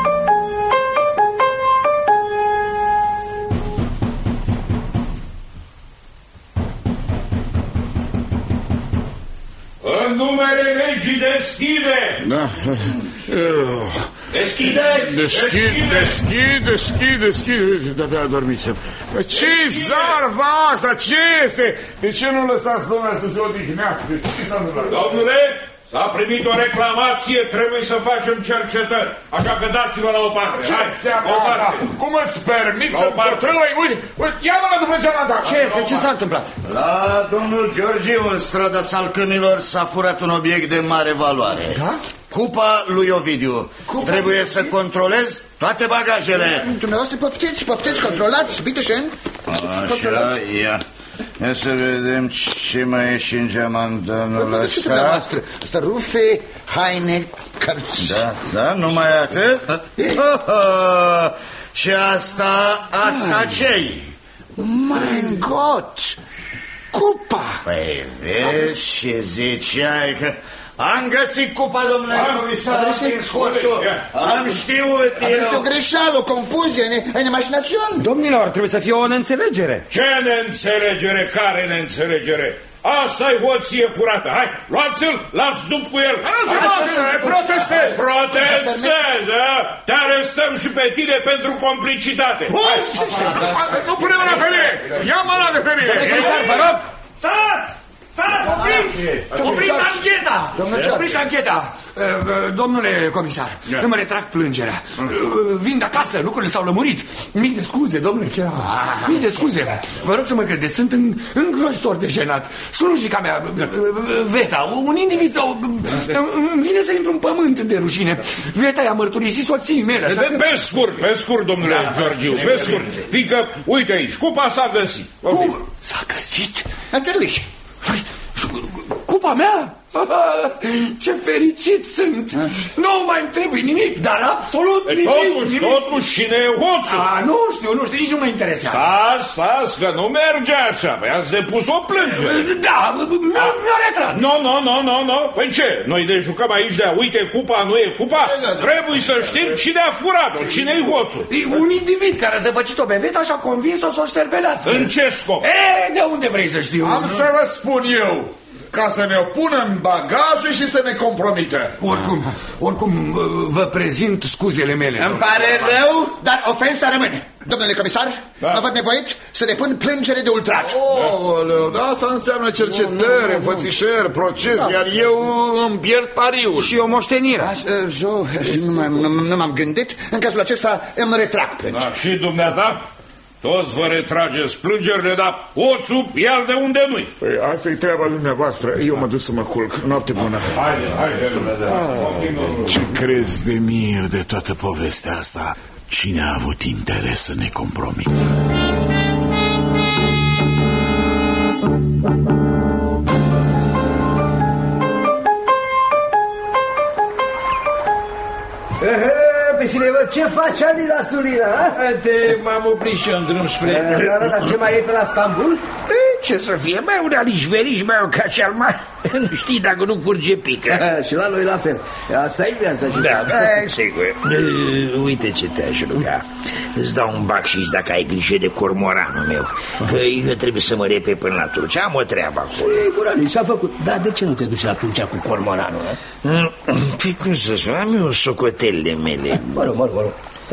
În numele legii deschide! Da. Deschide. De-abia adormisem. Ce-i zarva asta? Ce este? De ce nu lăsați lumea să se odihnească? Ce s-a întâmplat? Domnule, s-a primit o reclamație, trebuie să facem cercetări. Așa că dați-vă la o parte. Ce înseamnă asta? Cum îți permiți să pătrâi? Uite, ia-mă după geamanta. Ce s-a întâmplat? La domnul Georgiu, în strada Salcânilor, s-a furat un obiect de mare valoare. Da? Cupa lui Ovidiu. Trebuie să controlez toate bagajele. Dumneavoastră poftiți, controlați, bine. Așa, ia să vedem ce mai e și în geamantanul ăsta. Asta rufe, haine, cărți. Da, numai atât. Și asta ce-i? Mein Gott, cupa. Păi vezi ce ziceai că... Am găsit cupa, domnule comisar. Am știut eu. Este o greșeală, o confuzie, o nemașinațiune. Domnilor, trebuie să fie o neînțelegere. Ce neînțelegere? Care neînțelegere? Asta-i hoție curată. Hai, luați-l, las dup cu el. Protestez, te arestăm și pe tine pentru complicitate. Nu pune mâna pe mine. Ia mâna de pe mine. Vă rog. Opriți ancheta. Domnule comisar, îmi retrag plângerea. Vin de acasă, lucrurile s-au lămurit. Mii de scuze, domnule Chea. Mii de scuze. Vă rog să mă credeți, sunt îngrozitor de jenat. Slujica mea, Veta, un individ îmi vine să intru în pământ de rușine. Veta i-a mărturisit soției mele. Pe scurt, domnule Georgiu, pe scurt. Fiindcă, uite aici, cupa s-a găsit. Cum? S-a găsit? Cupa mea? Ce fericit sunt! Nu mai trebuie nimic, dar absolut nimic. Totuși, cine e hoțul? Nu știu, nici nu mă interesează. Stas, că nu merge așa. Păi ați depus o plângere. Da, mi-o retras. Nu. Păi ce? Noi ne jucăm aici de uite cupa, nu e cupa? Trebuie să știm cine a furat-o, cine-i hoțul. E un individ care a zăpăcit-o pe Veta și a convins-o să o șterpelească. În ce scop? De unde vrei să știu? Am să vă spun eu, ca să ne o pună în bagaje și să ne compromită. Oricum, vă prezint scuzele mele. Îmi pare rău, dar ofensa rămâne. Domnule comisar, mă văd nevoit să depun plângere de ultraj. Da, asta înseamnă cercetări, înfățișări, proces, iar eu îmi pierd pariul. Și o moștenire. Nu m-am gândit. În cazul acesta îmi retrag plângerea. Și dumneata? Toți vă retrageți plângerile, dar hoțul ia de unde nu-i. Păi asta-i treaba dumneavoastră. Eu mă duc să mă culc. Noapte bună. Haide. Ce crezi de mir de toată povestea asta? Cine a avut interes să ne compromită? Pe cine văd, ce faci, Adi, la Sulina? M-am oprit și eu în drum spre... Dar ce mai e pe la Stambul? Ce să fie, mai un alișveriș, mai o cacealma. Nu știi dacă nu curge pică. Și la noi la fel. Asta e viața. Da, sigur. Uite ce te-aș ruga. Îți dau un bacșiș dacă ai grijă de cormoranul meu. Că eu trebuie să mă repe până la Turcia. Am o treabă acolo. Sigur, Ali, s-a făcut. Dar de ce nu te duci atunci cu cormoranul? Păi cum să spun, am eu socotelele mele. Mă rog.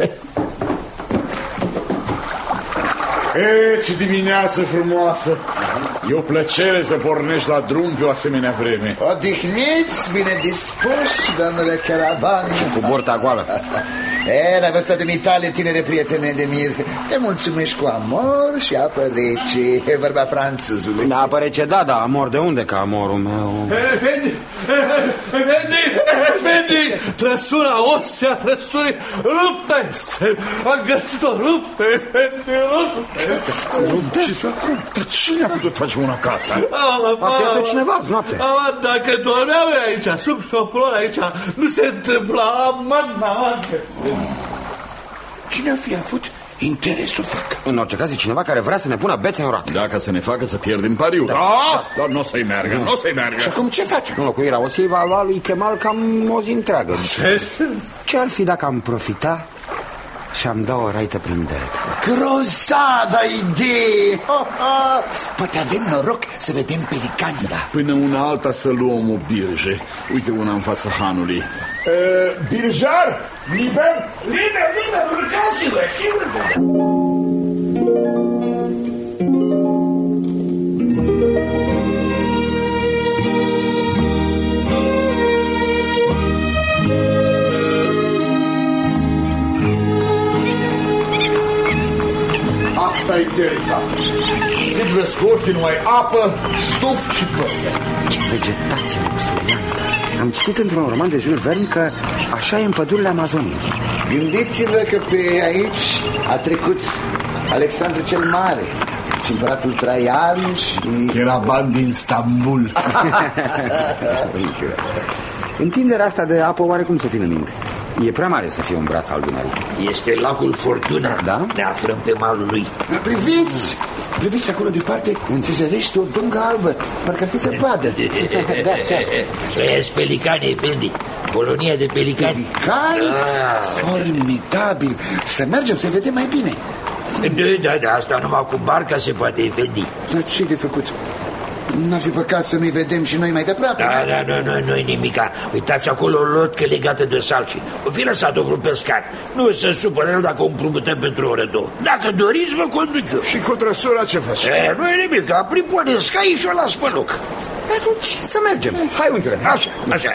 Ce dimineață frumoasă! E o plăcere să pornești la drum pe o asemenea vreme. Odihniți, bine dispus, domnule Caravan. Cu burta goală. La vârsta de mitale, tinere prietene de mir, te mulțumești cu amor și apă rece. E vorba franțuzului. Da, apă rece, da, amor de unde ca amorul meu? Efendi, trăsura osea, trăsurii ruptă este. Am găsit-o ruptă, Efendi, ruptă. Dar cine a putut face una acasă? Poate iată cineva azi noapte. Dacă dormeam aici, sub șoplon aici, nu se întâmpla, Cine ar fi avut interes să o facă? În orice caz e cineva care vrea să ne pună bețe în roată. Da, ca să ne facă să pierdem pariul. Dar nu o să-i meargă, Și acum ce facem? Înlocuirea Osiei va lua lui Kemal cam o zi întreagă. Ce ar fi dacă am profita și am dat o raită prin delta? Grozavă idee! Poate avem noroc să vedem pelicani. Până una alta să luăm o birje. Uite una în fața hanului. Birjar? Liber, urcați-vă, sigur. Asta e delta. Cât vezi cu ochii numai apă, stuf și păsări. Ce vegetație luxuriantă. Am citit într-un roman de Jules Verne că așa e în pădurile Amazoniei. Gândiți-vă că pe aici a trecut Alexandru cel Mare și împăratul Traian și... Cheraban din Stambul. Întinderea asta de apă oare cum să fie în minte? E prea mare să fie un braț al Dunării. Este lacul Fortuna. Da? Ne aflăm pe malul lui. Priviți acolo departe, se zărește o dungă albă. Parcă ar fi zăpadă. Ăia-s pelicani, Efendi. Colonia de pelicani. Pelicani? Formidabil. Să mergem să vedem mai bine. Da, asta numai cu barca se poate, Efendi. Dar ce de făcut? N-ar fi păcat să nu-i vedem și noi mai deaproape. Nu-i nimica. Uitați acolo o lodcă legată de salci. O fi lăsat-o cu pescar. Nu se supără el dacă o împrumutăm pentru o oră, două. Dacă doriți, vă conduc eu. Și cu trăsura ce faci? Nu-i nimic, apriponesc aici și o las pe loc. Atunci să mergem. Hai, unchiule. Așa.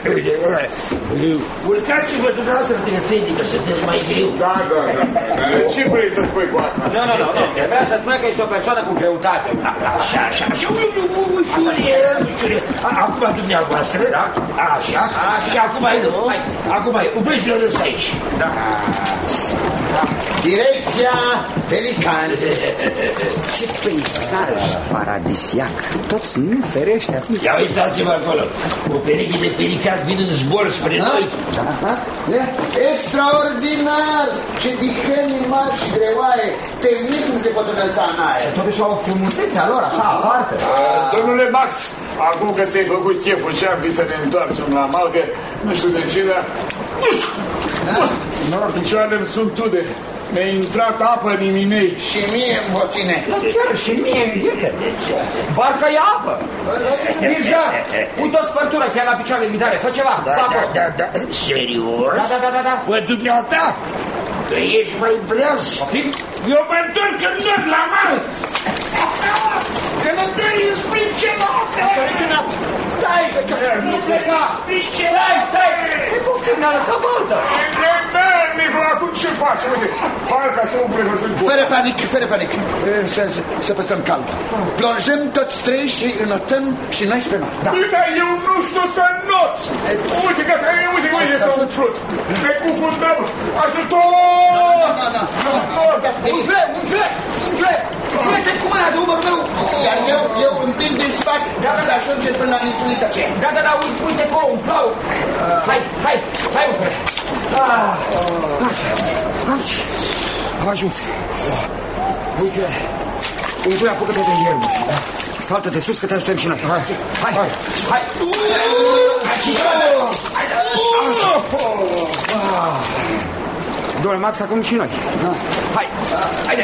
Urcați-vă dumneavoastră de Efendi, că sunteți mai greu. Da. Ce vrei să spui cu asta? Nu. Vrea să spune că ești o persoană cu greutate. Așa. Acum dumneavoastră, da? Așa. Și acum eu. Acum eu. Vezi, le lăs aici. Da. Direcția Pelican. Ce peisaj paradisiac. Toți nu ferește astea. Ia uitați-vă acolo. O pereche de pelican vin în zbor spre noi. Extraordinar! Ce dihăni mari și greoaie. Te mir cum se pot înălța în aer. Totuși au frumusețea lor, așa, aparte. Domnule Max, acum că ți-ai făcut cheful și am fi să ne întoarcem la mal, că nu știu de ce, dar... Picioarele-mi sunt tude. Mi-a intrat apă în iminei. Și mie în botine. Chiar și mie în ghete. Barca e apă. Mirja, uite o spărtură chiar la picioarele mitare. Fă ceva, Da. Serios? Da. Fă dumneata, că ești mai breaz. Eu mă întorc în tot la mal. Că ne doi spre cealaltă. Stai, nu pleca. Stai. E poftim, ne-a lăsat baltă. Nicola, acum ce faci? Uite, parca să umple văzând. Fără panic. Să păstrăm calm. Plonjăm toți trei și înotăm și noi spre mal. Bine, eu nu știu să not. Uite s-a umplut. Ne cufundăm. Ajutor! Umfle! Ține-te cu mâna de umărul meu. Iar eu împind din spate să ajungem până la insulița aceea. Da, uite acolo, un plau. Hai, umfle. Am ajuns. Uite, apucă-te de iermă. Saltă de sus că te ajutăm și noi. Hai. Domnule Max, acum și noi. Hai. Haide.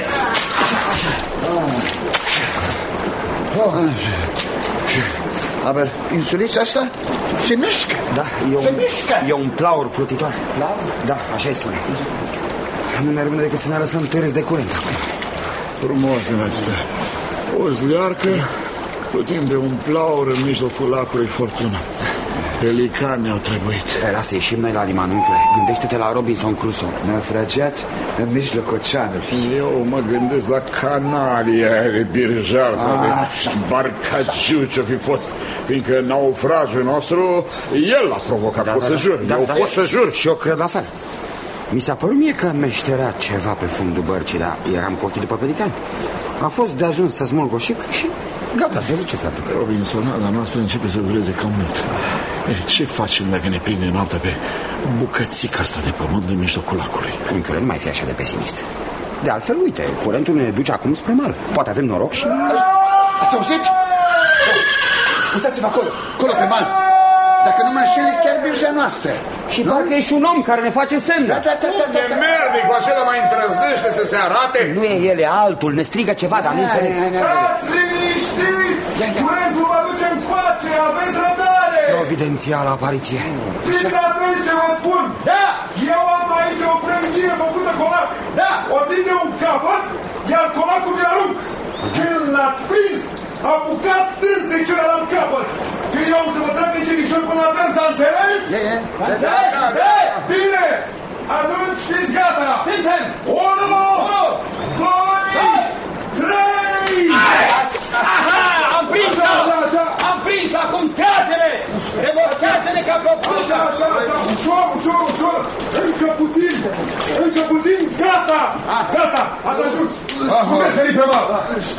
Aber insulița asta se mișcă. Da, e un plaur plutitor. Da, așa îi spune. Nu ne rămâne decât să ne lăsăm târâți de curent acum. Frumos din asta. O zlearcă, plutim de un plaur în mijlocul lacului Fortuna. Pelicani ne-au trebuit. Lasă, ieșim noi la liman, umfle. Gândește-te la Robinson Crusoe. Naufragiați în mijlocul oceanului. Eu mă gândesc la canalia de birjar sau de barcaciu ce-o fi fost. Fiindcă naufragiul nostru, el l-a provocat, pot să jur. Pot să jur. Și eu cred la fel. Mi s-a părut mie că meșterea ceva pe fundul bărcii, dar eram cu ochii după pelicani. A fost de ajuns să smulg o șipcă și gata, ați văzut ce s-a întâmplat. Robinsonada noastră începe să dureze cam mult. Ce facem dacă ne prinde noaptea pe bucățica asta de pământ în mijlocul lacului? Încă nu mai fi așa de pesimist. De altfel, uite, curentul ne duce acum spre mal. Poate avem noroc și... Ați auzit? Uitați-vă acolo pe mal. Dacă nu mă înșel, e chiar birja noastră. Și parcă e și un om care ne face semn. Da. Unde merg cu acela mai întrăznește să se arate? Nu e el, e altul, ne strigă ceva, dar nu înțeleg. Stați liniștiți! Curentul vă duce încoace, aveți răbdare! Providențială apariție. Fiți atenți ce vă spun! Da! Eu am aici o frânghie făcută colac. Da! O țin de un capăt, iar colacul vi-l arunc. Când l-ați prins, apucați strâns de celălalt capăt. Că eu am să vă trag în cerișor până la fel, s-a înțeles? Bine! Atunci fiți gata! Suntem! 1, 2, 3! Aha! Am prins acum trage-le! Revoltează-ne ca propușa! Așa, ușor! Încă puțin, gata! Ați ajuns! Spuneți-i pe mal!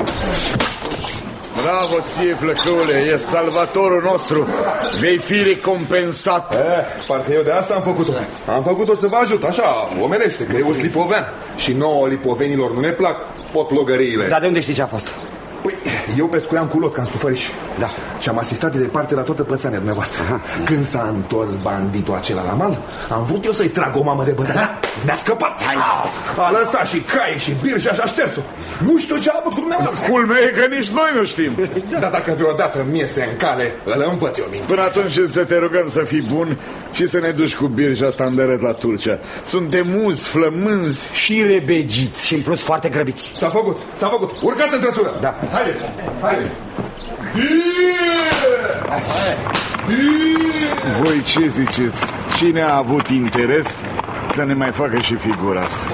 Bravo ție, flăcăule, e salvatorul nostru. Vei fi recompensat. Parcă eu de asta am făcut-o. Am făcut-o să vă ajut, așa, omenește, că eu sunt lipovean. Și nouă lipovenilor nu ne plac potlogăriile. Dar de unde știi ce a fost? Păi, eu pescuiam cu lot ca în stufăriș. Da. Și am asistat de departe la toată pățania dumneavoastră. Când s-a întors banditul acela la mal, am vrut eu să-i trag o mamă de bătaie. Mi-a scăpat. A lăsat și caie și birja și a șters-o. Nu știu ce a avut cu dumneavoastră. Culmea e că nici noi nu știm. Dar dacă vreodată mie se încale, îl învăț eu minte. Până atunci să te rugăm să fii bun și să ne duci cu birja asta în dărât la Tulcea. Suntem muzi, flămânzi și rebegiți. Și în plus foarte grăbiți. S-a făcut. Urcați în trăsură. Da. Haideți. Voi ce ziceți? Cine a avut interes să ne mai facă și figura asta?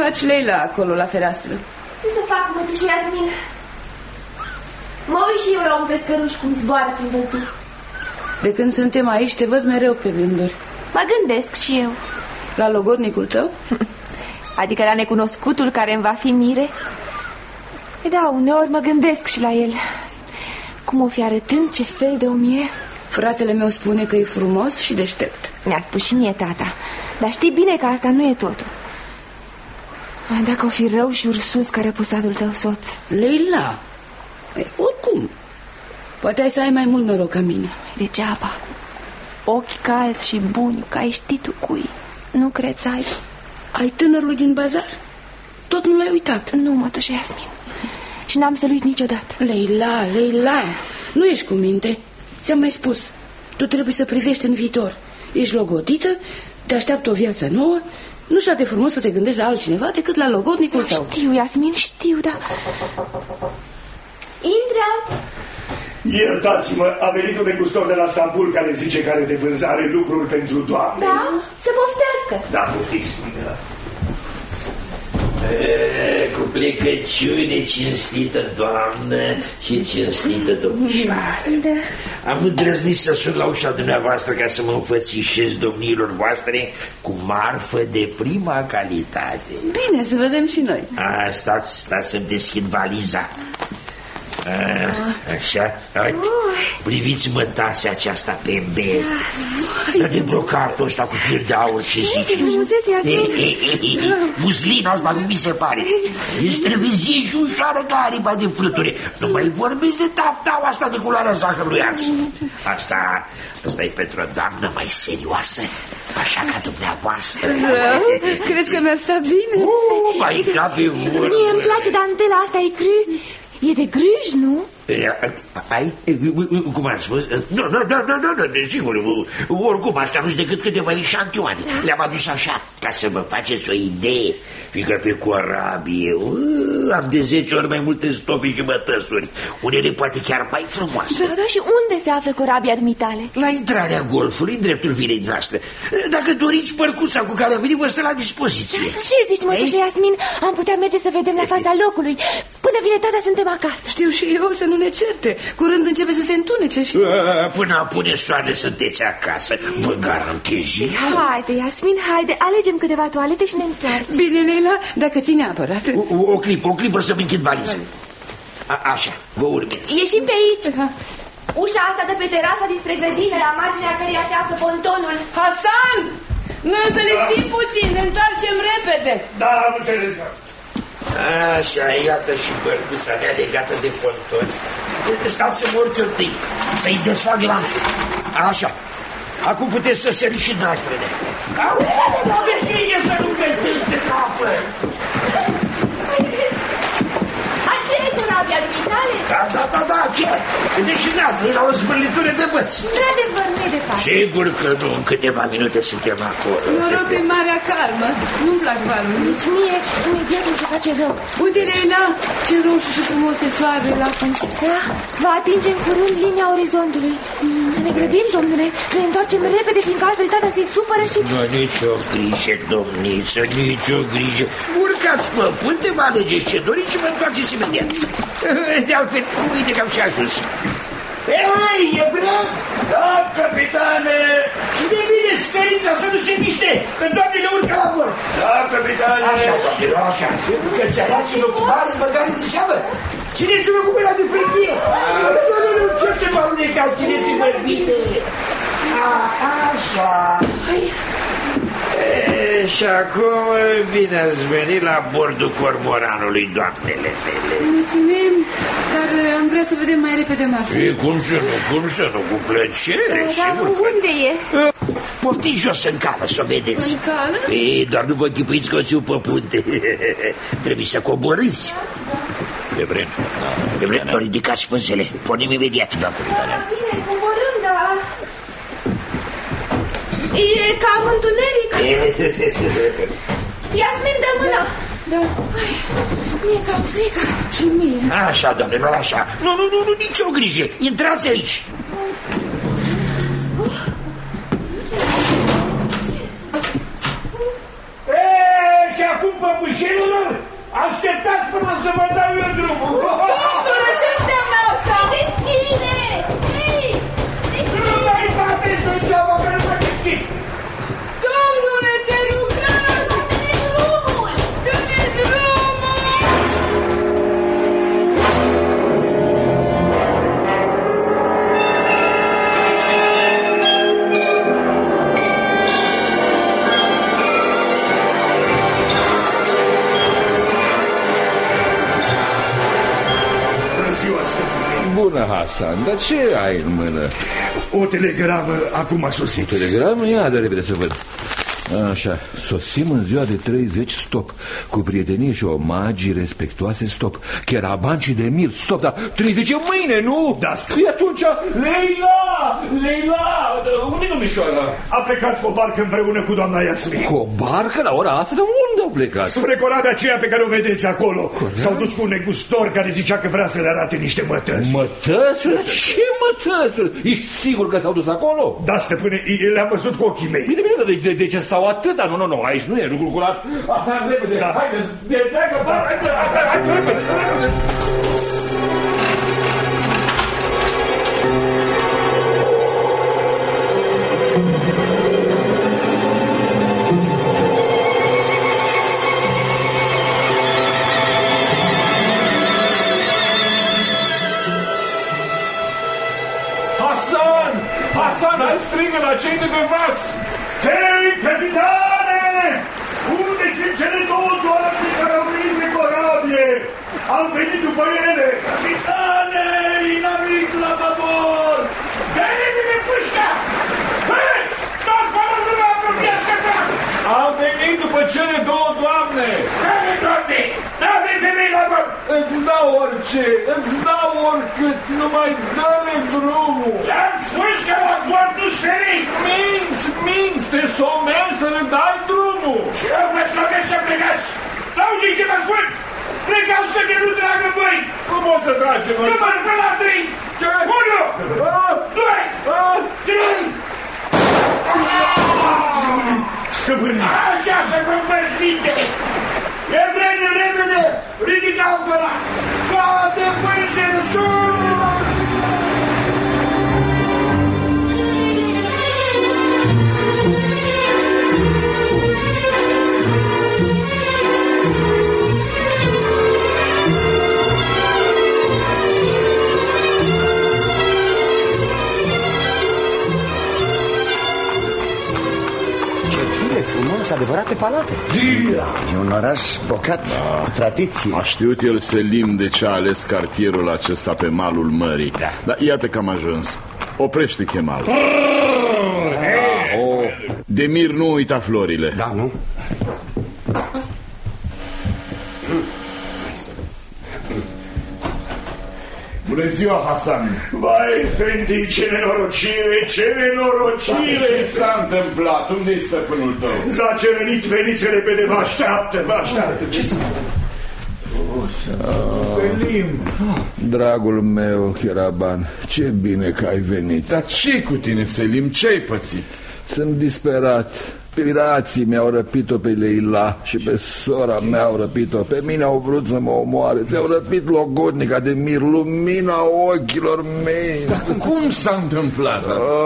faci, Leila, acolo la fereastră? Ce să fac, mătușă Iasmin? Mă uit și eu la un pescăruș cum zboară prin văzduh. De când suntem aici te văd mereu pe gânduri. Mă gândesc și eu. La logodnicul tău? Adică la necunoscutul care îmi va fi mire? E da, uneori mă gândesc și la el. Cum o fi arătând, ce fel de om e. Fratele meu spune că e frumos și deștept. Mi-a spus și mie tata. Dar știi bine că asta nu e totul. Dacă o fi rău și ursus ca răpusatul tău soț. Leila, oricum, poate ai să ai mai mult noroc ca mine. Degeaba. Ochi calzi și buni, ca ai ști tu cui. Nu cred să ai. Ai tânărul din bazar? Tot nu l-ai uitat? Nu, mătușă Iasmin. Și n-am să-l uit niciodată. Leila, Leila, nu ești cu minte. Ți-am mai spus, tu trebuie să privești în viitor. Ești logodită, te așteaptă o viață nouă. Nu și de frumos să te gândești la altcineva decât la logodnicul tău. Știu, Iasmin, știu, dar... Intră! Iertați-mă, a venit un negustor de la Stambul care zice că are de vânzare lucruri pentru doamne. Da? Să poftească. Da, poftiți. Cu plecăciune, cinstită doamnă și cinstită domnișoară. Am îndrăznit să sun la ușa dumneavoastră ca să mă înfățișez domniilor voastre cu marfă de prima calitate. Bine, să vedem și noi. Stați să-mi deschid valiza. Așa, priviți mătasea aceasta pe bel. De brocartul ăsta cu fir de aur, ce ziceți? Muslina asta, cum mi se pare. E străvezie și ușoară ca aripa de fluturi. Nu mai vorbesc de taftaua asta de culoarea zahărului ars. Asta e pentru o doamnă mai serioasă, așa ca dumneavoastră. Crezi că mi-ar sta bine? Mai ca pe vorbă. Mie îmi place dantela asta, e cru. E de grij, nu? Cum am spus? Nu, sigur. Oricum, asta nu-s decât câteva eșantioane. Le-am adus așa, ca să vă faceți o idee. Fiindcă pe corabie am de 10 ori mai multe stopi și mătăsuri. Unele poate chiar mai frumoase. Da, și unde se află corabia dumitale? La intrarea golfului, în dreptul vilei noastre. Dacă doriți, părcuța cu care a venit vă stă la dispoziție. Ce zici, mătușă Iasmin? Am putea merge să vedem la fața locului. Până vine tata, suntem acasă. Știu și eu, să nu ne certe. Curând începe să se întunece și... Până apune soare sunteți acasă. Vă garantez. Haide, Iasmin, haide. Alegem câteva toalete și ne întoarcem. Bine, Leila, dacă ține apărat. O clipă să-mi închid valiza. Așa, vă urmez. Ieșim pe aici. Ușa asta de pe terasa dinspre grădină, la marginea căreia se află pontonul. Hasan! Noi o să lipsim puțin, ne întoarcem repede. Da, am înțeles. Așa, iată și bărcuța mea legată de ponton. Stați să mă urc eu tâi, să-i desfac lanțul. Așa, acum puteți să săriți și noastrele. Nu aveți grijă să nu călțăți capă. Aceea e corabia dumitale? Da, ce? Deci n-ați, e la o zbârlitură de băți. Într-adevăr, nu e departe. Sigur că nu, în câteva minute suntem acolo. Noroc că e marea calmă, nu-mi plac valul. Nici mie, imediat mi se face rău. Uite, Leila, ce roșu și frumos e soare la apus. Da, va atinge în curând linia orizontului. Să ne grăbim, domnule, să ne întoarcem repede, fiindcă altfel tata se supără și... Nu, nicio grijă, domniță, nicio grijă. Urcați pe punte, vă alegeți ce doriți și vă întoarceți imediat. De altfel, uite că am și ajuns. Ei, e vreau? Da, capitane! Cine vine scărița să nu se miște, că doamnele urcă la bord. Da, capitane! Așa, doamnelor, așa. Că țărați-vă cu mare băgare de seamă. Țineți-vă cu mâna de frânghie. Nu, ce se va aluneca, țineți-vă bine. Așa. Și acum bine ați venit la bordul cormoranului, doamnele mele. Mulțumim, dar am vrea să vedem mai repede marfa. Cum să nu, cu plăcere, sigur. Dar unde e? Poftiți jos în cală, să o vedeți. În cală? Ei, doar nu vă închipuiți că o țiu pe punte. Trebuie să coborâți. De vrem, nu ridicați spânzele. Pornim imediat, doamnă. Bine, coborâm, da. E cam întuneric. Iasmin, dă mâna. Da. Mie cam frică. Și mie. Așa, doamnelor, așa. Nu, nicio grijă. Intrați aici. Și acum, păpușele, Bună, Hasan, dar ce ai în mână? O telegramă acum a sosit. O telegramă? Ia de repede să văd. Așa, sosim în ziua de 30, stop. Cu prietenie și omagii respectuoase, stop. Cheraban și Demir, stop. Dar 30 e mâine, nu? Da, e atunci. Leila, unde e domnișoara? A plecat cu o barcă împreună cu doamna Iasmin. Cu o barcă la ora asta? De unde au plecat? Spre corabia aceea pe care o vedeți acolo. S-au dus cu un negustor care zicea că vrea să le arate niște mătăsuri. Mătăsuri? Ce mătăsuri? Ești sigur că s-au dus acolo? Da, stăpâne, le-am văzut cu ochii mei. Bine, de ce stau atâta? Nu, aici nu e lucru curat. Asta repede, da. Haide, pleacă, hai, repede. Hasan, hai strigă la cei de pe vas! Hei, capitane! Unde sunt cele două doamne care au venit pe corabie? Am venit după ele! Capitane, inamic la babor! Dă-ne pușca! Hei, dați balonul la apropiați ta! Am venit după cele două doamne! Care doamne? N-avem femei la bord! Îți dau orice, îți dau oricât, numai dă-ne drumul! Ți-am spus că la bord nu-s femei! Minți, te somezi să ne dai drumul! Și eu mă somez să plecați! N-auziți ce vă spun? Plecați să ne nu tragă voi! Cum o să tragem noi? Număr pe la 3! 1! 2! 3! Stăpâne! Așa să vă învăț minte! E vreme, repede! Ridică-o pe ăla! Toate pânzele sus! Frumos, adevărate palate. E un oraș bogat, cu tradiție. A știut el, Selim, de ce a ales cartierul acesta pe malul mării. Dar iată că am ajuns. Oprește chemalul. Demir nu uita florile. Da, nu? Bună ziua, Hasan. Vai, Fendi, ce nenorocire, ce nenorocire! Ce s-a întâmplat? Unde-i stăpânul tău? Zace rănit, veniți repede, vă așteaptă, vă așteaptă. Ce să fac? Selim. Dragul meu, Cheraban, ce bine că ai venit. Dar ce cu tine, Selim? Ce-ai pățit? Sunt disperat. Pirații mi-au răpit-o pe Leila și pe sora mea au răpit-o. Pe mine au vrut să mă omoare. Ți-au răpit logodnica de mir, lumina ochilor mei. Dar cum s-a întâmplat?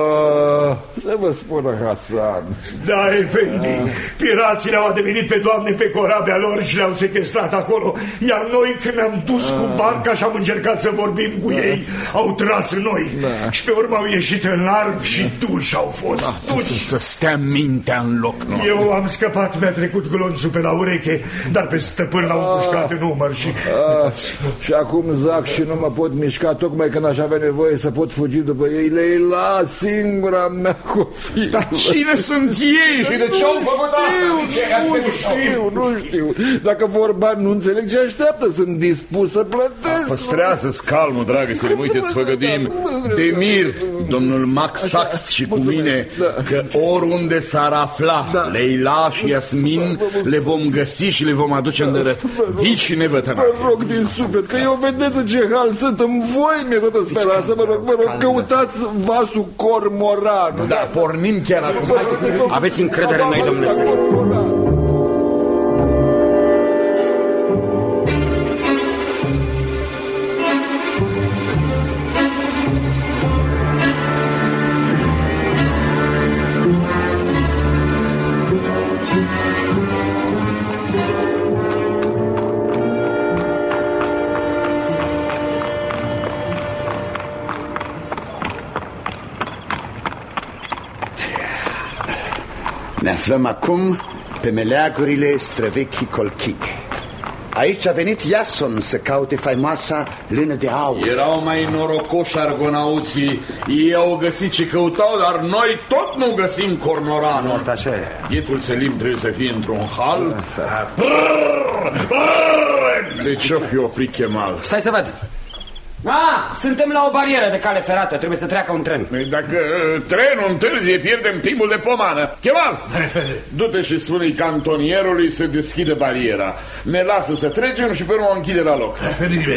Să vă spună Hasan. Da, Efendi, pirații le-au ademenit pe doamne pe corabia lor și le-au sequestrat acolo. Iar noi, când ne-am dus cu barca și am încercat să vorbim cu ei, au tras în noi. Și pe urmă au ieșit în larg și duși au fost. Să stea mintea în loc. Eu am scăpat, mi-a trecut glonțul pe la ureche, dar pe stăpân l-au pușcat în umăr și... Și acum zac și nu mă pot mișca, tocmai când aș avea nevoie să pot fugi după ei. Leila, singura mea copilă. Dar cine sunt ei și de ce au făcut asta? Nu știu. Dacă vorba nu înțeleg ce așteaptă, sunt dispus să plătesc. Păstrează-ți calmul, dragă, să le uite-ți făgăduim. Demir, domnul Max Sax și cu mine, că oriunde s-ar afla Leila și Iasmin, le vom găsi și le vom aduce în dărât. Vii și nevătănat. Vă rog din suflet, că eu vedeți în ce hal sunt, în voi mi-e toată speranța. Vă rog, căutați vasul Cormoran. Da, pornim chiar acum. Aveți încredere în noi, domnule Selim. Ne aflăm acum pe meleagurile străvechii colchide. Aici a venit Iason să caute faimoasa lână de aur. Erau mai norocoși argonauții. Ei au găsit ce căutau, dar noi tot nu găsim cormoranul. Asta așa e. Bietul Selim trebuie să fie într-un hal. De ce-o fi oprit Chemal? Stai să văd. Suntem la o barieră de cale ferată. Trebuie să treacă un tren. Dacă trenul întârzie, pierdem timpul de pomană. Chemal, du-te și spune-i cantonierului să deschidă bariera. Ne lasă să trecem și pe urmă o închide la loc.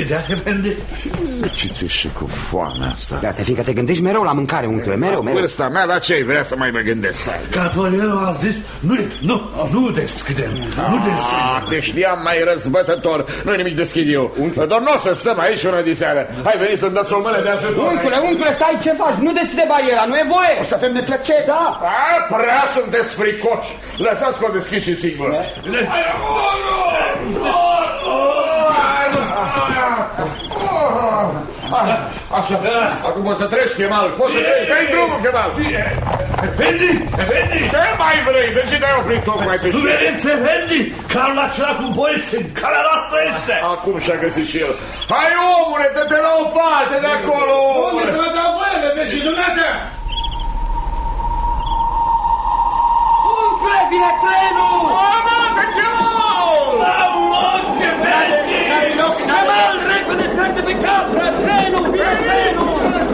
Ce ți-e și cu foamea asta? De asta fiindcă te gândești mereu la mâncare, unchiule. Mereu. Vârsta mea, la ce vrea să mai mă gândesc? Cantonierul a zis, nu deschidem. Nu deschidem. Te știam mai răzbătător. Nu-i nimic, deschid eu. Doar nu o să stăm aici una de seară. Hai, veni să-mi dați o mână de ajutor. Unchiule, stai, ce faci? Nu deschide bariera, nu e voie. O să avem de plăcere. Da. Prea sunteți fricoși. Lăsați că o deschid și singur. Așa, acum poți să treci, Chemal. Poți să treci, dai drumul, Chemal. Efendi! Ce mai vrei? De ce te-ai oprit tocmai pe Nu vedeți, Efendi? Calul acela cu bolți în calea noastră este. Acum și-a găsit și el. Hai, omule, dă-te la o parte de acolo. Unde să mă dau voie, vezi și dumneata? Umple, vine trenul! Amate, Chemal! La loc, Efendi! Ai loc, Chemal, repede sar de pe cap! Trenul, vine trenul!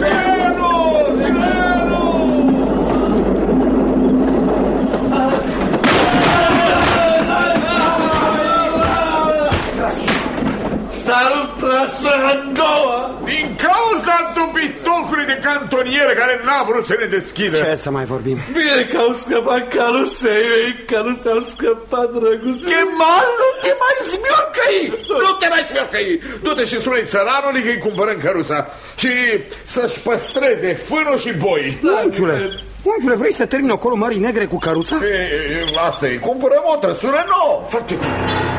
S-a rupt trasă a doua. Din cauza dubitocului de cantonieră care n-a vrut să ne deschidă. Ce să mai vorbim? Bine că au scăpat carusei mei, carusa au scăpat, drăguțe. Chemal, nu te mai smiorcăi! Nu te mai smiorcăi! Du-te și spune-i țăranului că-i cumpărăm căruța și să-și păstreze fânul și boi. Unchiule, vrei să termin ocolul Mării Negre cu căruța? Asta e, cumpărăm o trăsură nouă. Foarte bine.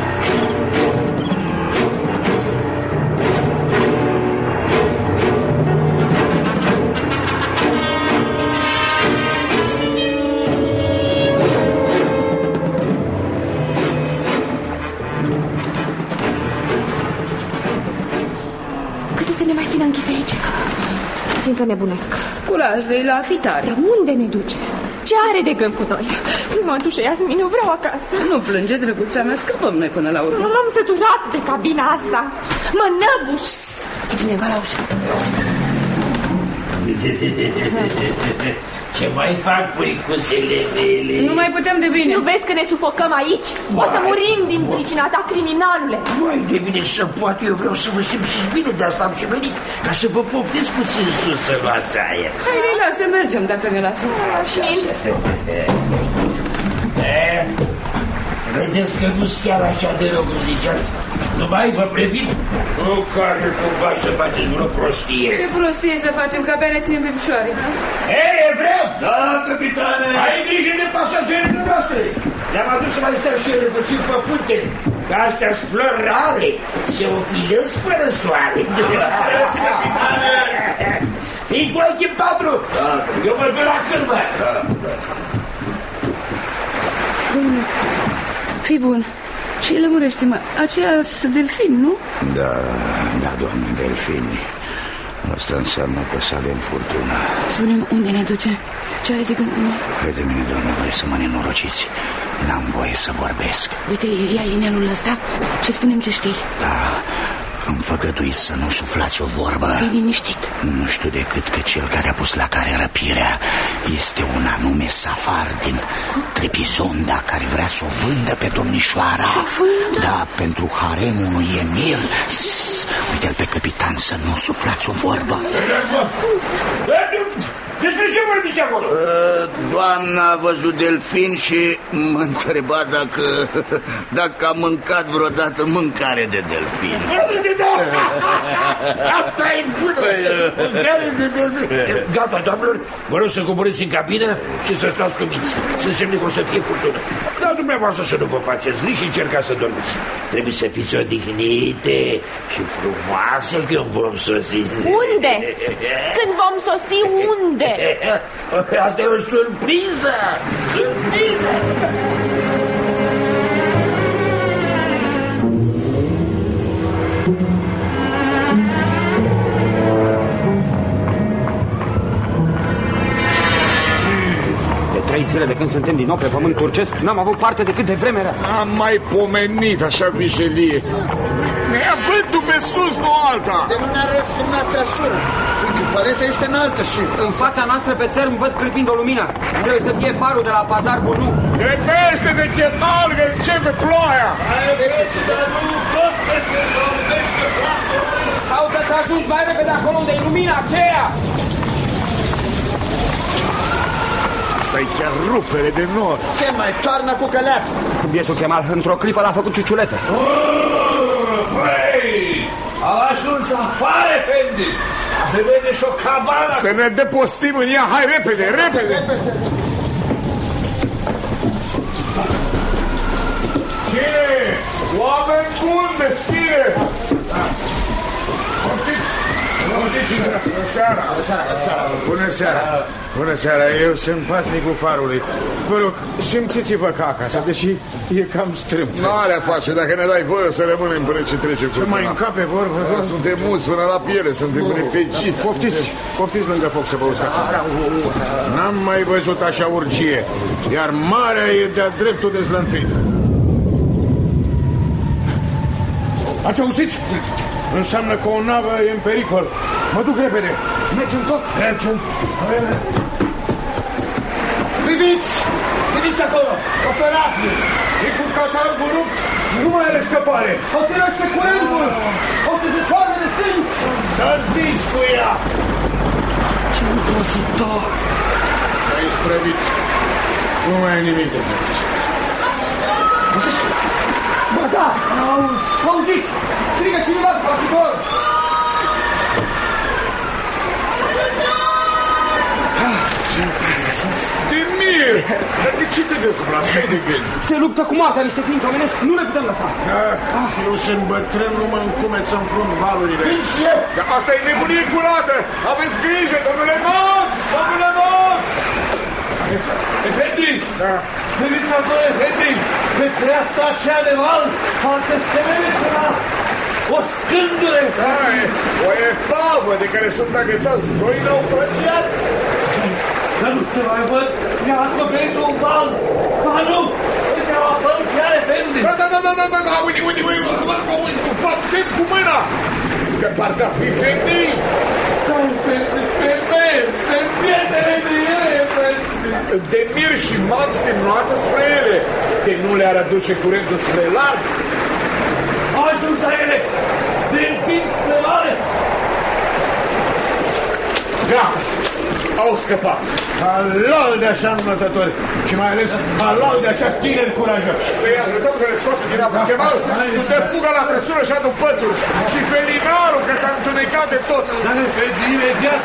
închis aici. Simt că nebunesc. Curaj, vei la fitare. Dar unde ne duce? Ce are de gând cu noi? Mătușă Iasmin, eu vreau acasă. Nu plânge, drăguța mea, scăpăm noi până la urmă. M-am săturat de cabina asta. Mă năbuș. E cineva la ușă. Ce mai fac păicuțele mele? Nu mai putem de bine. Nu vezi că ne sufocăm aici? O să murim din pricina ta, criminalule. Mai de bine să poate, eu vreau să vă simțiți bine, de asta am și venit, ca să vă poftesc puțin sus să luați aer. Hai, Leila, să mergem dacă ne lasă. Vedeți că nu-s chiar așa de rău cum ziceați? Numai vă previn, nu care cumva să faceți vreo prostie. Ce prostie să facem, că abia ne ținem pe picioare. Hei, evreu! Da, capitane! Ai grijă de pasagerile noastre! Le-am adus să mai stau și ele puțin pe punte, că astea-s flori rare, se ofilez fără soare. Capitane! Fii cu ochii în patru! Da. Eu mă duc la cârmă! Da. Bine, fii bun. Și lămurește-mă, aceea sunt delfini, nu? Da, doamne, delfini. Asta înseamnă că să avem furtună. Spune-mi unde ne duce? Ce are de gând cu noi? Hai de mine, doamne, vrei să mă nenorociți? N-am voie să vorbesc. Uite, ia inelul ăsta și spune-mi ce știi. Da, îmi făgăduiți să nu suflați o vorbă. Fii liniștit. Nu știu decât că cel care a pus la care răpirea este un anume Safar din Trepizonda, care vrea să o vândă pe domnișoara. Da, pentru haremul unui emir. Uite-l pe capitan să nu suflați o vorbă. Despre ce vorbiți acolo? Doamna a văzut delfin și mă întreba dacă a mâncat vreodată mâncare de delfin. Asta e bună! Mâncare de delfin. Gata, doamnelor, vă rog să coborâți în cabină și să stați cuminți. Să însemne că o să fie furtună. Dar dumneavoastră să nu vă faceți nici și încercați să dormiți. Trebuie să fiți odihnite și frumoase când vom sosi. Unde? Când vom sosi, unde? Asta e o surpriză! Surpriză! zile de când suntem din nou pe pământ turcesc, n-am avut parte decât de vreme rea. Am mai pomenit așa vijelie. Ne ia vântul pe sus, nu alta. De nu ne-a răsturnat trăsură, fiindcă faleza este înaltă și... În fața noastră pe țărm văd clipind o lumină. Trebuie să fie farul de la Pazar Bunu. Grăbește de Chemal, că începe ploaia. Caută să ajungi mai repede acolo unde e lumina aceea. Asta e chiar rupere de nor. Ce mai toarnă cu căleat? Bietul Chemal într-o clipă l-a făcut ciuciulete. Băi, au ajuns afară, Fendi. Se vede și o cabană. Să ne depostim în ea, hai repede, repede. Cine? Oameni buni, deschide! Bună seara! Bună seara! Bună seara! Eu sunt pasnicul farului. Vă rog, simțiți-vă ca acasă, deși e cam strâmt. N-are face, dacă ne dai voie să rămânem până ce trece cu mai încape vorbă? Suntem mulți până la piele, suntem repeciți. Poftiți lângă foc să vă uscați. N-am mai văzut așa urgie, iar marea e de-a dreptul dezlănțuită. Ați auzit? Înseamnă că o navă e în pericol. Mă duc repede. Mergem toți. Mergem. Priviți! Priviți acolo! O cărapie! E cu catargul rupt. Nu mai are scăpare. Hotărăște curentul! O să se soară de stânci! S-ar zis cu ea! Ce îngrozitor! S-a isprăvit. Nu mai e nimic de făcut. Ba da! Auziți! Strigă cineva cu ajutor! Demir! Dar de ce te dezbrașai de gând? Se luptă cu moartea niște ființe omenești, nu le putem lăsa. Eu sunt bătrân, nu mă încumeț să înfrunt valurile. Dar asta e nebunie curată! Aveți grijă, domnule Moț! Domnule Moț! Efendi! Priviți acolo, Efendi! Pe treasta aceea de val, parcă se vede ceva! O scândure! O epavă de care sunt agățați doi naufragiați! Dar nu se mai văd, mi-a acoperit un val! Ba nu! Uite, o apărut chiar, Efendi! Da, uite, fac semn cu mâna! Că parcă ar fi femei! Da, Efendi, femei! Suntem prietene de ele, Efendi! Demir și Max se înoată spre ele. De nu le-ar aduce curentul spre larg? Au ajuns la ele! Din fin spre mare! Da! Au scăpat! Halal de așa înmătători! Și mai ales halal de așa tineri curajoși! Să-i ajutăm să le scoată din apă Chemal, de fuga la trăsură și adu pături. Și felinarul, că s-a întunecat de tot. Dar imediat!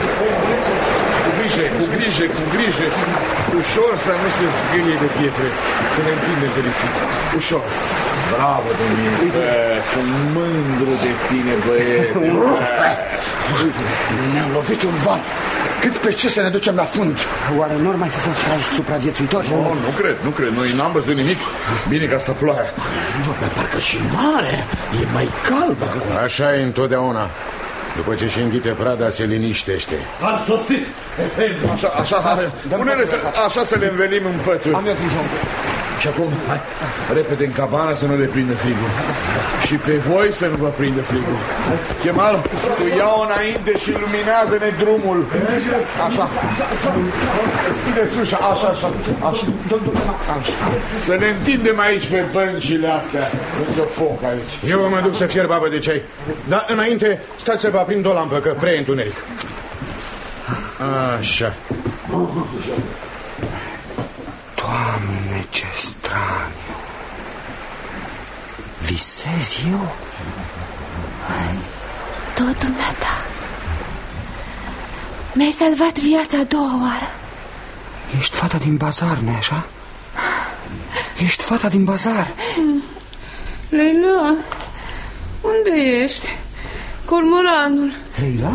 Cu grijă. Ușor să nu se zgârie de pietre. Să ne întindem pe risipă. Ușor. Bravo, domnule. Sunt mândru de tine, băiete. Ne-am lovit un val. Cât pe ce să ne ducem la fund? Oare nu ar mai fi fost supraviețuitori? Nu cred. Noi n-am văzut nimic. Bine că asta ploaia. Parcă și mare. E mai caldă. Așa e întotdeauna. După ce și înghite prada, se liniștește. Am sosit! Așa să le învelim în pături. Am eu grijă. Și acum, hai, repede în cabana să nu le prindă frigul. Și pe voi să nu vă prindă frigul. Chemal, tu ia-o înainte și luminează-ne drumul. Așa. Deschideți ușa, așa. Să ne întindem aici pe băncile astea. Lângă foc aici. Eu mă duc să fierb apă de ceai. Dar înainte, stați să vă aprind o lampă, că prea e întuneric. Așa. Doamne, ce straniu! Visez eu? Tot dumneata. Mi-ai salvat viața a doua oară. Ești fata din bazar, nu-i așa? Ești fata din bazar. Leila, unde ești? Cormoranul. Leila?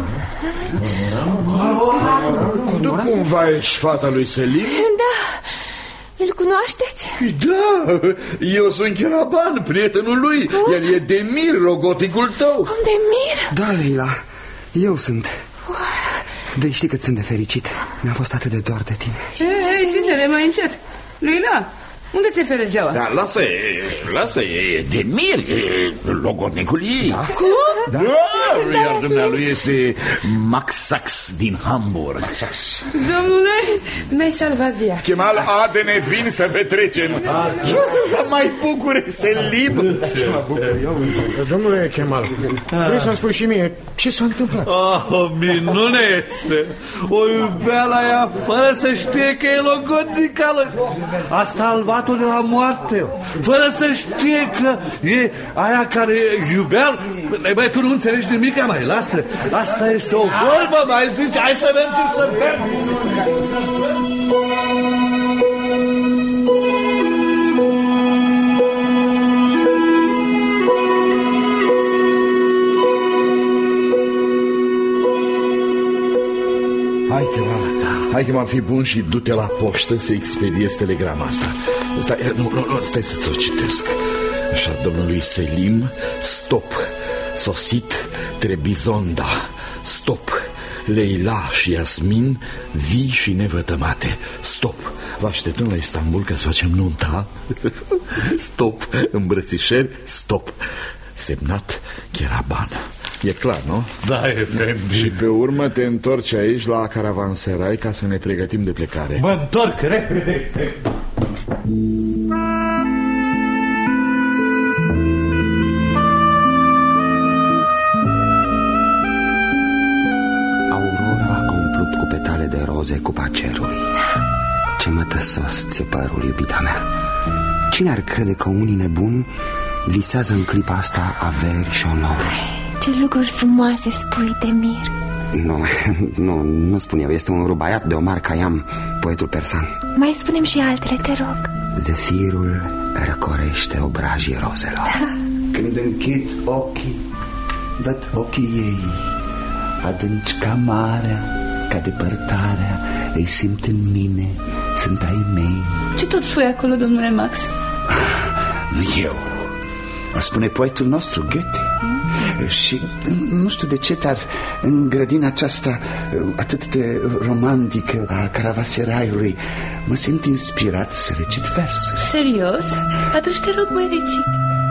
Nu cumva ești fata lui Selim? Da. Îl cunoașteți? Da, eu sunt Cheraban, prietenul lui. Cum? El e Demir, rogoticul tău. Cum Demir? Da, Leila, eu sunt. Vei ști cât sunt de fericit. Mi-a fost atât de dor de tine. Ei, tinere, mai încet. Leila, unde ți-e feregeaua? Da, lasă, e Demir, logodnicul ei. Da? Cum? Da. Iar dumnealui este Max Sachs din Hamburg. Domnule, mi-ai salvat viața. Kemal, adene, vin să petrecem. Ce o să se mai bucure Selim? Domnule Kemal, vrei să-mi spui și mie ce s-a întâmplat? Oh, minune este. O iubea la ea fără să știe că e logodnicală. A salvat-o de la moarte, fără să știe că e aia care iubea. Băi, tu nu înțelegi nimic, mai lasă. Asta este o vorbă, mai zici. Hai să mergem să bem. Hai că m-am fi bun și du-te la poștă să expediezi telegrama asta. Stai să-ți o citesc. Așa, domnului Selim, stop. Sosit Trebizonda, stop. Leila și Yasmin, vii și nevătămate, stop. Vă așteptăm la Istanbul ca să facem nunta. Stop. Îmbrățișeri, stop. Semnat Cheraban. E clar, nu? Da, e. Și pe urmă te întorci aici la caravanserai ca să ne pregătim de plecare. Mă întorc repede. Aurora a umplut cu petale de roze cupa cerului. Ce mătăsos ți-e părul, iubita mea. Cine ar crede că unii nebuni visează în clipa asta averi și onori? Ce lucruri frumoase spui, Demir. Nu spun eu. Este un rubaiat de Omar Khayyam, poetul persan. Mai spunem și altele, te rog. Zefirul răcorește obrajii rozelor. Da. Când închid ochii, văd ochii ei, adânci ca marea, ca depărtarea, îi simt în mine, sunt ai mei. Ce tot spui acolo, domnule Max? Nu eu. O spune poetul nostru, Goethe. Și nu știu de ce, dar în grădina aceasta atât de romantică a caravanseraiului mă simt inspirat să recit versuri. Serios? Atunci te rog, mai recit.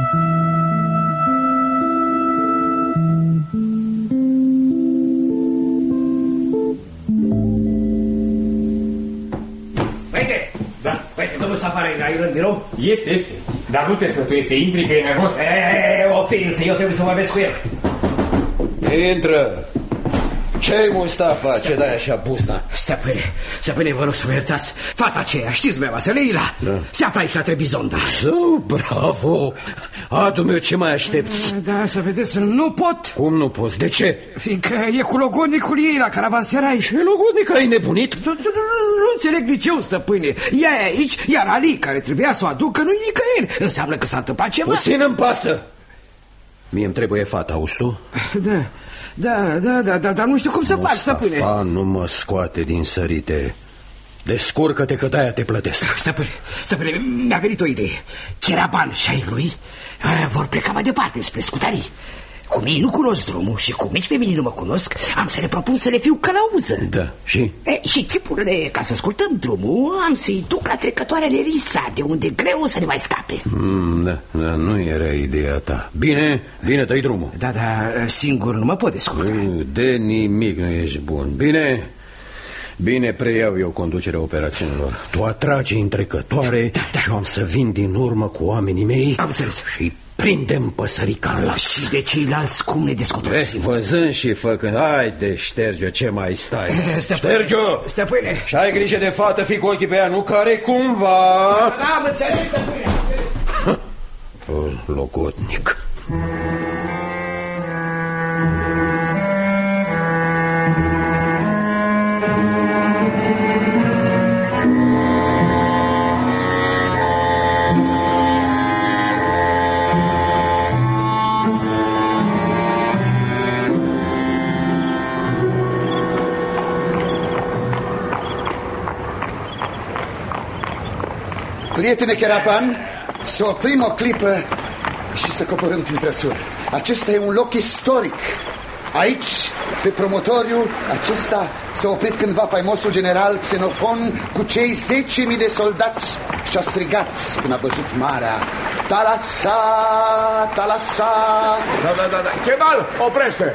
Uite, domnul Safari, ai rând din nou? Este. Dar nu te sfătuie să intri, că e nervos. Ofensă, eu trebuie să vorbesc cu el. Intră. Ce-i, Mustafa? Ce dai așa busna? Stăpâne, vă rog să mă iertați. Fata aceea, știți dumneavoastră, Leila, se află aici la Trebizonda. Bravo! Adu meu, ce mai aștepți? Da, să vedeți, nu pot. Cum nu poți? De ce? Fiindcă e cu logodnicul ei la caravanserai. Ce logodnic? Ai nebunit? Nu înțeleg nici eu, stăpâne. Ea e aici, iar Ali, care trebuia să o aducă, nu-i nicăieri. Înseamnă că s-a întâmplat ceva. Puțin îmi pasă. Mie-mi trebuie fata, auzi tu? Da, dar nu știu cum să fac, stăpâne. Mustafa nu mă scoate din sărite. Descurcă-te că de-aia te plătesc. Stăpâne, mi-a venit o idee. Cheraban și ai lui vor pleca mai departe spre scutarii. Cum ei nu cunosc drumul și cum nici pe mine nu mă cunosc, am să le propun să le fiu călăuză. Da, și? Și chipurile, ca să ascultăm drumul, am să-i duc la trecătoarele Risa, de unde greu să ne mai scape. Da, nu era ideea ta. Bine, dă-i drumul. Da, singur nu mă pot descurca. De nimic nu ești bun. Bine, preiau eu conducerea operațiunilor. Tu atragi în trecătoare și eu am să vin din urmă cu oamenii mei. Am înțeles. Și prindem păsărica în las. Și de ceilalți cum ne descoperim? Văzând și făcând. Haide, șterge-o, ce mai stai? Șterge-o! Stăpâne! Și ai grijă de fată, fii cu ochii pe ea, nu care cumva... Da, am înțeles, stăpâne! Logodnic. Prietene Cheraban, să oprim o clipă și să coborâm prin trăsuri. Acesta e un loc istoric. Aici, pe promotoriu, acesta s-a oprit cândva faimosul general Xenofon cu cei 10.000 de soldați și a strigat când a văzut marea: Talasa, Talasa. Da. Chemal, oprește!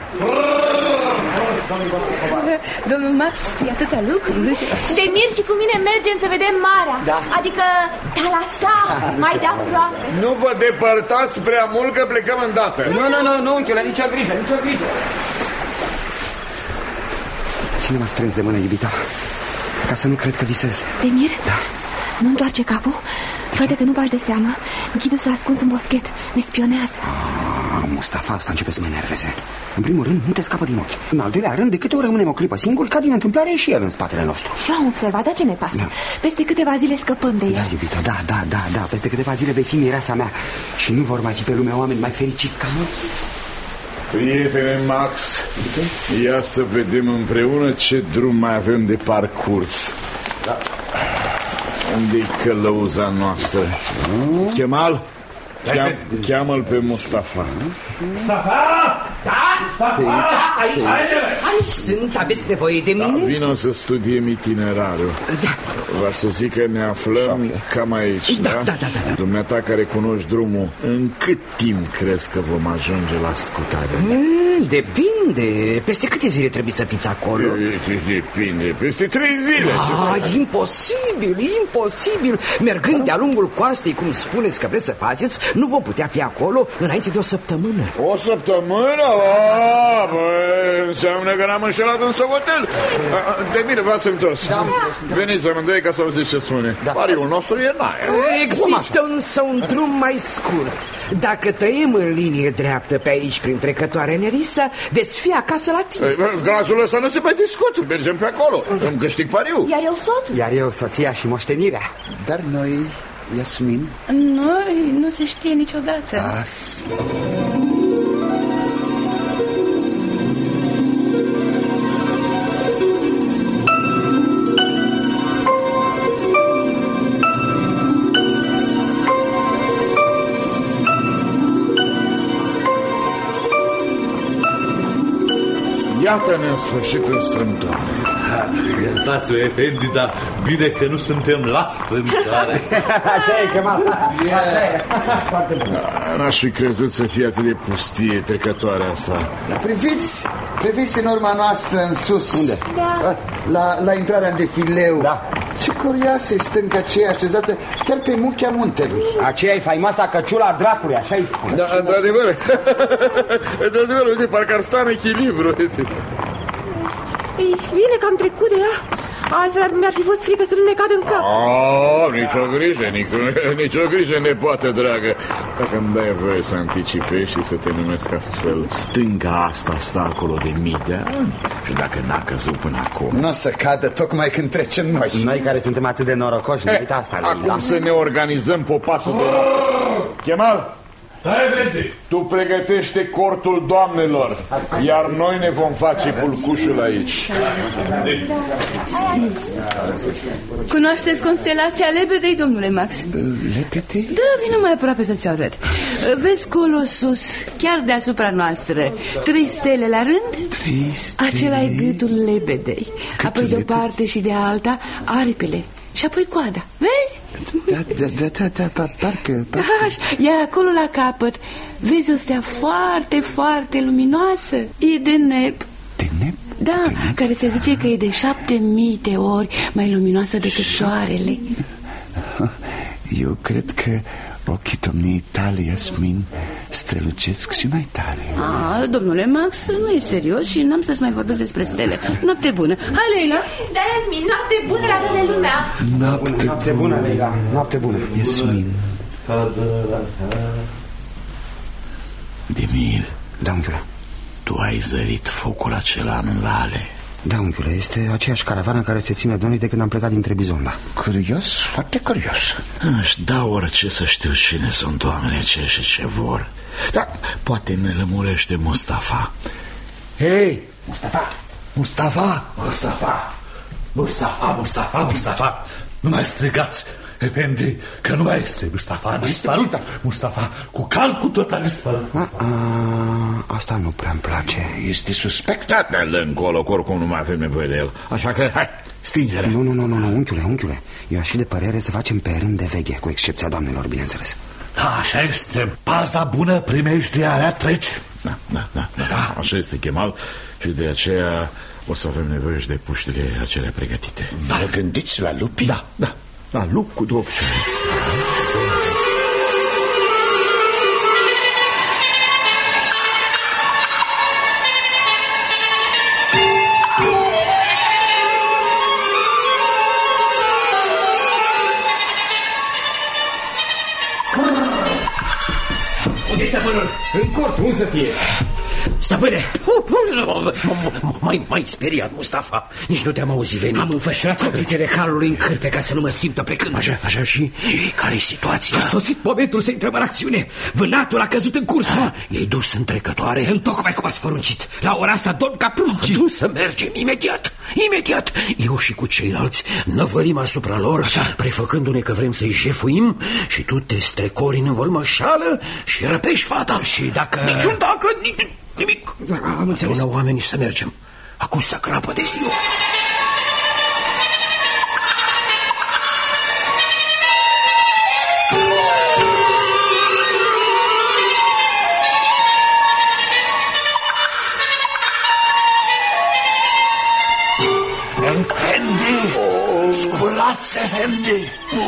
Domnul Max, e atâtea lucruri. Demir și cu mine mergem să vedem marea. Da. Adică Talasa, mai de aproape. Nu vă depărtați prea mult că plecăm îndată. Nu, unchiule, nicio grijă. Ține-mă strâns de mână, iubita, ca să nu cred că visez. Demir? Da. Nu întoarce capul? Vede că nu bași de seamă. Ghidul s-a ascuns în boschet. Ne spionează. Mustafa, asta începe să mă enerveze. În primul rând, nu te scapă din ochi. În al doilea rând, de câte ori rămânem o clipă singur, ca din întâmplare e și el în spatele nostru. Și am observat, dar ce ne pasă? Da. Peste câteva zile scăpăm de el. Da, iubita, da. Peste câteva zile vei fi mireasa mea și nu vor mai fi pe lume oameni mai fericiți ca noi. Prietene Max, ia să vedem împreună ce drum mai avem de parcurs. Da. Unde-i călăuza noastră? Kemal, cheamă-l pe Mustafa. Mustafa! Da? Aici sunt, aveți nevoie de mine? Da, vino să studiem itinerarul. Da. Va să zic că ne aflăm cam aici, da? Da. Dumneata care cunoști drumul, în cât timp crezi că vom ajunge la Scutare? Depinde. Peste câte zile trebuie să fiți acolo? Depinde. Peste 3 zile. Imposibil. Mergând de-a lungul coastei, cum spuneți că vreți să faceți, nu vom putea fi acolo înainte de o săptămână. O săptămână? Băi, înseamnă că n-am înșelat în socotel. De bine, v-ați întors. Veniți amândoi ca să auziți ce spune. Pariul nostru e n-aia. Există însă un drum mai scurt. Dacă tăiem în linie dreaptă pe aici, prin trecătoarea Nerissa, veți fi acasă la tine. Cazul ăsta nu se mai discută. Mergem pe acolo. Îmi câștig pariul. Iar eu soțul. Iar eu soția și moștenirea. Dar noi, Iasmin? Noi nu se știe niciodată. Iată-ne în sfârșit în strâmtoare. Iertați-o, Efendi, dar bine că nu suntem la strâmtoare. Așa e, Kemal. Așa e. Foarte bun. N-aș fi crezut să fie atât de pustie trecătoarea asta. Priviți în urma noastră în sus. Unde? Da. La intrarea în defileu. Da. Ce curioasă e stânca aceea așezată chiar pe muchea muntelui. Aceea e faimoasa căciula dracului, așa-i spune. Da, într-adevăr. Într-adevăr, uite, parcă ar sta în echilibru. Ei, bine că am trecut de ea. Altfel mi-ar fi fost frică să nu ne cad în cap. Nicio grijă, nepoată dragă. Dacă îmi dai voie să anticipezi și să te numesc astfel, stânga asta stă acolo de mii de ani. Și dacă n-a căzut până acum, nu o să cadă tocmai când trecem noi. Noi care suntem atât de norocoși, uite asta. Acum să ne organizăm popasul de la... Kemal! Tu pregătește cortul doamnelor, iar noi ne vom face culcușul aici. Cunoașteți constelația Lebedei, domnule Max? Lebedei? Da, vină mai aproape să-ți arăt. Vezi colo sus, chiar deasupra noastră, 3 stele la rând? 3 stele. Acela e gâtul Lebedei. Apoi de o parte și de alta aripile. Și apoi coada, vezi? Da, parcă. Iar acolo la capăt vezi o stea foarte, foarte luminoasă. E de neb. De neb? Da, care se zice că e de 7000 de ori mai luminoasă decât soarele. Eu cred că ochii domniei tale, Iasmin, strălucesc și mai tare. Domnule Max, nu e serios și n-am să-ți mai vorbesc despre stele. Noapte bună. Hai, Leila. Da, Iasmin, noapte bună la toată lumea. Noapte bună, Leila. Noapte bună. Iasmin. Demir. Da, unchiule. Tu ai zărit focul acela în vale. Da, unchiule, este aceeași caravană care se ține de noi de când am plecat dintre Bizonla. Curios, foarte curios. Aș da orice să știu cine sunt oamenii aceia și ce vor. Dar poate ne lămurește Mustafa. Hei, Mustafa! Nu mai strigați. Efendi, că nu mai este. Mustafa a dispărut. Mustafa, cu calcul tot a dispărut. Asta nu prea-mi place. Este suspect. Da-te-l încolo, că oricum nu mai avem nevoie de el. Așa că, hai, stingere. Nu, unchiule. Eu aș fi de părere să facem pe rând de veche, cu excepția doamnelor, bineînțeles. Da, așa este. Paza bună primejdiarea trece. Da. Așa este, Kemal. Și de aceea o să avem nevoie și de puștile acelea pregătite. Vă gândiți la lupi? Da, lup cu 2 picioare. Unde-i stăpânul? În cort, unde să fie? Stăpâne! M-ai speriat, Mustafa. Nici nu te-am auzit veni. Am înfășurat copitele calului în cârpe ca să nu mă simt pe când. Așa și? Care-i situația? A sosit momentul să intrăm în acțiune. Vânatul a căzut în cursă. I-ai dus în trecătoare? Întocmai cum ați poruncit. La ora asta dorm ca prunci. Atunci să mergem imediat. Eu și cu ceilalți năvălim asupra lor, prefăcându-ne că vrem să-i jefuim, și tu te strecori în învălmășală și răpești fata. Și dacă... Niciun dacă, nimic. Am înțeles. La oamenii să mergem. Acum să crapă de ziua. Efendi! Sculați, Efendi!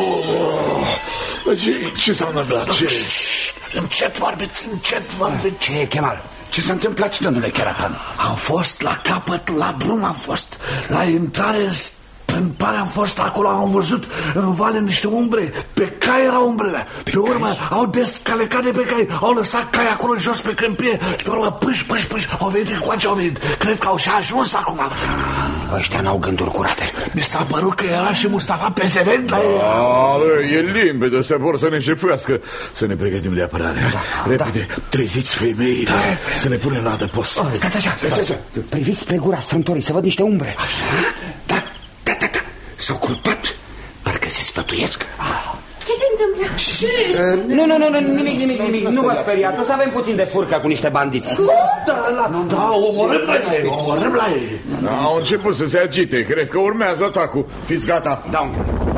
Ce s-a întâmplat? Încet vorbiți. Ce e, Kemal? Ce s-a întâmplat, domnule Kerapan? Am fost la capătul, la drum am fost. La intrare în pare am fost acolo, am văzut în vale niște umbre. Pe cai erau umbrele. Pe urmă au descalecat de pe cai, au lăsat cai acolo jos pe câmpie. Și pe urmă pâși, au venit cu ce au venit. Cred că au și ajuns acum. Ăștia n-au gânduri curate. Mi s-a părut că era și Mustafa pesevent la ei. E limpede, ăștia vor să ne jefuiască. Să ne pregătim de apărare. Repede, treziți femeile, să ne punem la adăpost. Stați așa. Priviți spre gura strâmtorii, să văd niște umbre. Da. S-au culpat. Parcă se sfătuiesc. Ce se întâmplă? Nimic. Nu vă speriați. O să avem puțin de furcă cu niște bandiți. Da, omorâm la ei. Au început să se agite. Cred că urmează atacul. Fiți gata. Da.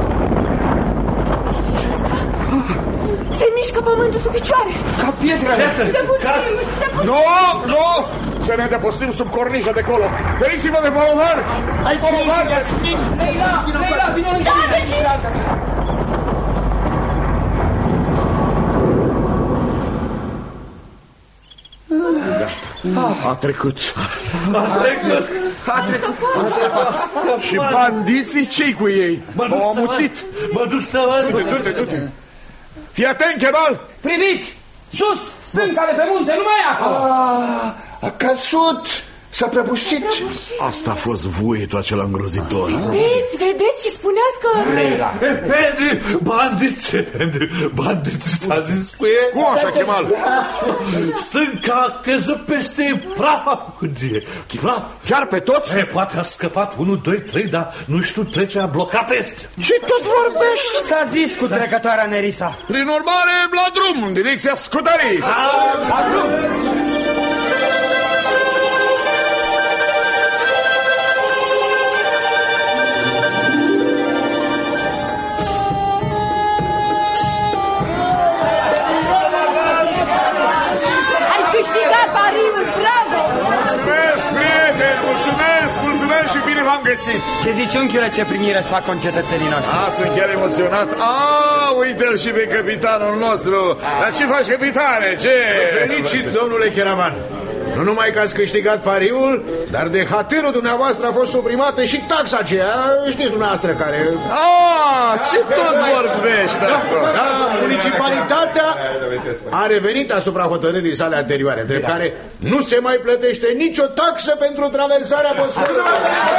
Se mișcă pământul sub picioare. Ca pietrele. Să fugim. Nu! Să ne adăpostim sub cornișa de colo. Feriți-vă de Polovar! Hai, Polovar! Leila, vină în A trecut. Și bandiții, ce-i cu ei? M-au amuțit. Mă duc să văd. Du-te. Fii atent, Kemal! Priviți! Sus! Stânca de pe munte, nu mai e acolo! A căzut! S-a prăbușit. Asta a fost vuietul acela îngrozitor. Vedeți și spuneați că... Leila! Bandiți, s-a zis cu ei. Cum așa, Kemal? Stânca a căzut peste praf. Chiar pe toți? Poate a scăpat 1, 2, 3, dar nu știu, trecerea blocată este. Ce tot vorbești? S-a zis cu trecătoarea Nerissa. Prin urmare, la drum, în direcția scutării. Câștigat pariul, bravo! Mulțumesc, prieteni, mulțumesc și bine v-am găsit. Ce zici, unchiule, ce primire să fac concetățenii noștri? Sunt chiar emoționat. Uite-l și pe capitanul nostru. Dar ce faci, capitane? Ce? Felicit, domnule Keraman. Nu numai că ați câștigat pariul, dar de hatărul dumneavoastră a fost suprimată și taxa aceea, știți dumneavoastră care... Ce tot vorbești? Da, municipalitatea a revenit asupra hotărârii sale anterioare, drept care nu se mai plătește nicio taxă pentru traversarea Bosforului.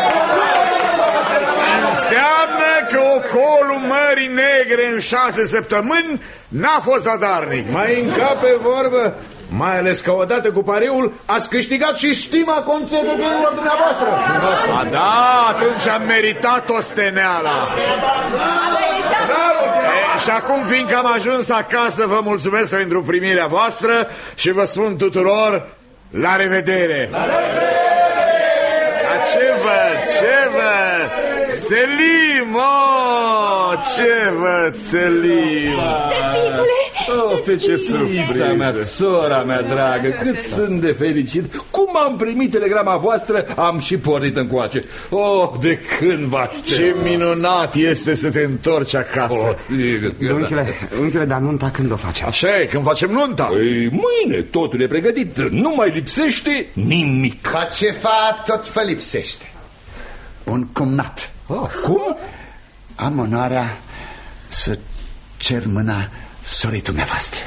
Înseamnă că ocolul Mării Negre în 6 săptămâni n-a fost zadarnic. Mai încape vorbă. Mai ales că odată cu pariul ați câștigat și stima concetățenilor dumneavoastră. Da, atunci am meritat osteneala. Și acum, fiindcă am ajuns acasă, vă mulțumesc pentru primirea voastră și vă spun tuturor la revedere. La revedere! Ce văd? Selim! Ce văd, Selim! Tăticule! Ce surpriză mea, sora mea dragă, cât sunt de fericit. Cum am primit telegrama voastră, am și pornit încoace. De când vă aștept. Ce minunat este să te întorci acasă. Unchiule, dar nunta când o facem? Așa e, când facem nunta? Mâine, totul e pregătit. Nu mai lipsește nimic. Ca ceva tot vă lipsește. Un cumnat. Cum? Am onoarea să cer mâna sorei dumneavoastră.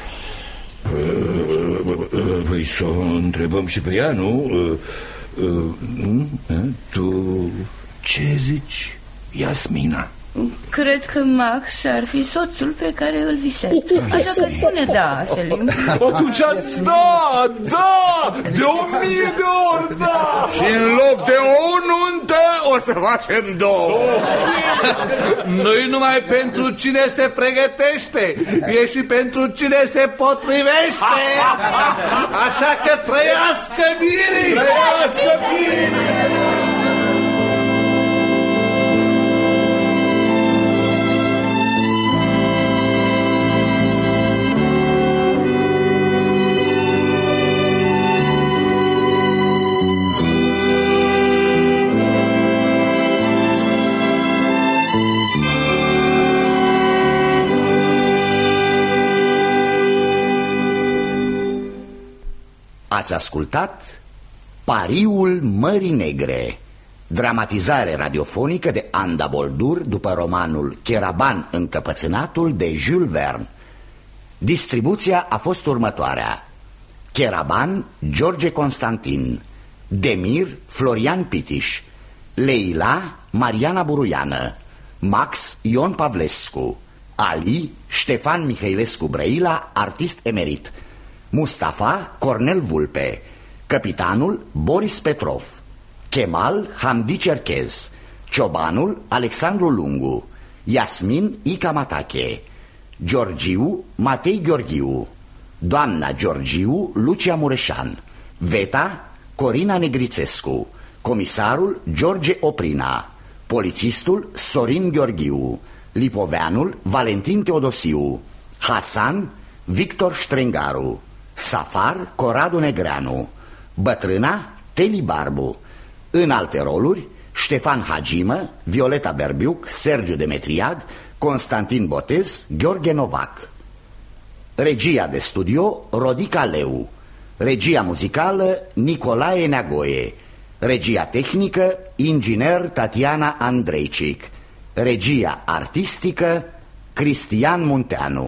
Păi să o întrebăm și pe ea, nu? Tu ce zici, Iasmina? Cred că Max ar fi soțul pe care îl visez. Așa că spune da, Selim. Atunci da, de 1000 de ori da. Și în loc de o nuntă o să facem 2. Nu-i numai pentru cine se pregătește, e și pentru cine se potrivește. Așa că trăiască bine! Trăiască bine! Ați ascultat Pariul Mării Negre, dramatizare radiofonică de Anda Boldur după romanul Cheraban încăpățânatul de Jules Verne. Distribuția a fost următoarea: Cheraban, George Constantin; Demir, Florian Pitiș; Leila, Mariana Buruiană; Max, Ion Pavlescu; Ali, Ștefan Mihailescu Brăila, artist emerit; Mustafa, Cornel Vulpe; Capitanul, Boris Petrov; Kemal, Hamdi Cerchez; Ciobanul, Alexandru Lungu; Iasmin, Ica Matache; Georgiu, Matei Gheorghiu; Doamna Georgiu, Lucia Mureșan; Veta, Corina Negrițescu; Comisarul, George Oprina; Polițistul, Sorin Gheorghiu; Lipoveanul, Valentin Teodosiu; Hasan, Victor Ștrengaru; Safar, Coradu Negreanu; Bătrâna, Teli Barbu. În alte roluri, Ștefan Hagimă, Violeta Berbiuc, Sergiu Demetriad, Constantin Botez, Gheorghe Novac. Regia de studio, Rodica Leu. Regia muzicală, Nicolae Neagoie. Regia tehnică, inginer Tatiana Andreicic. Regia artistică, Cristian Munteanu.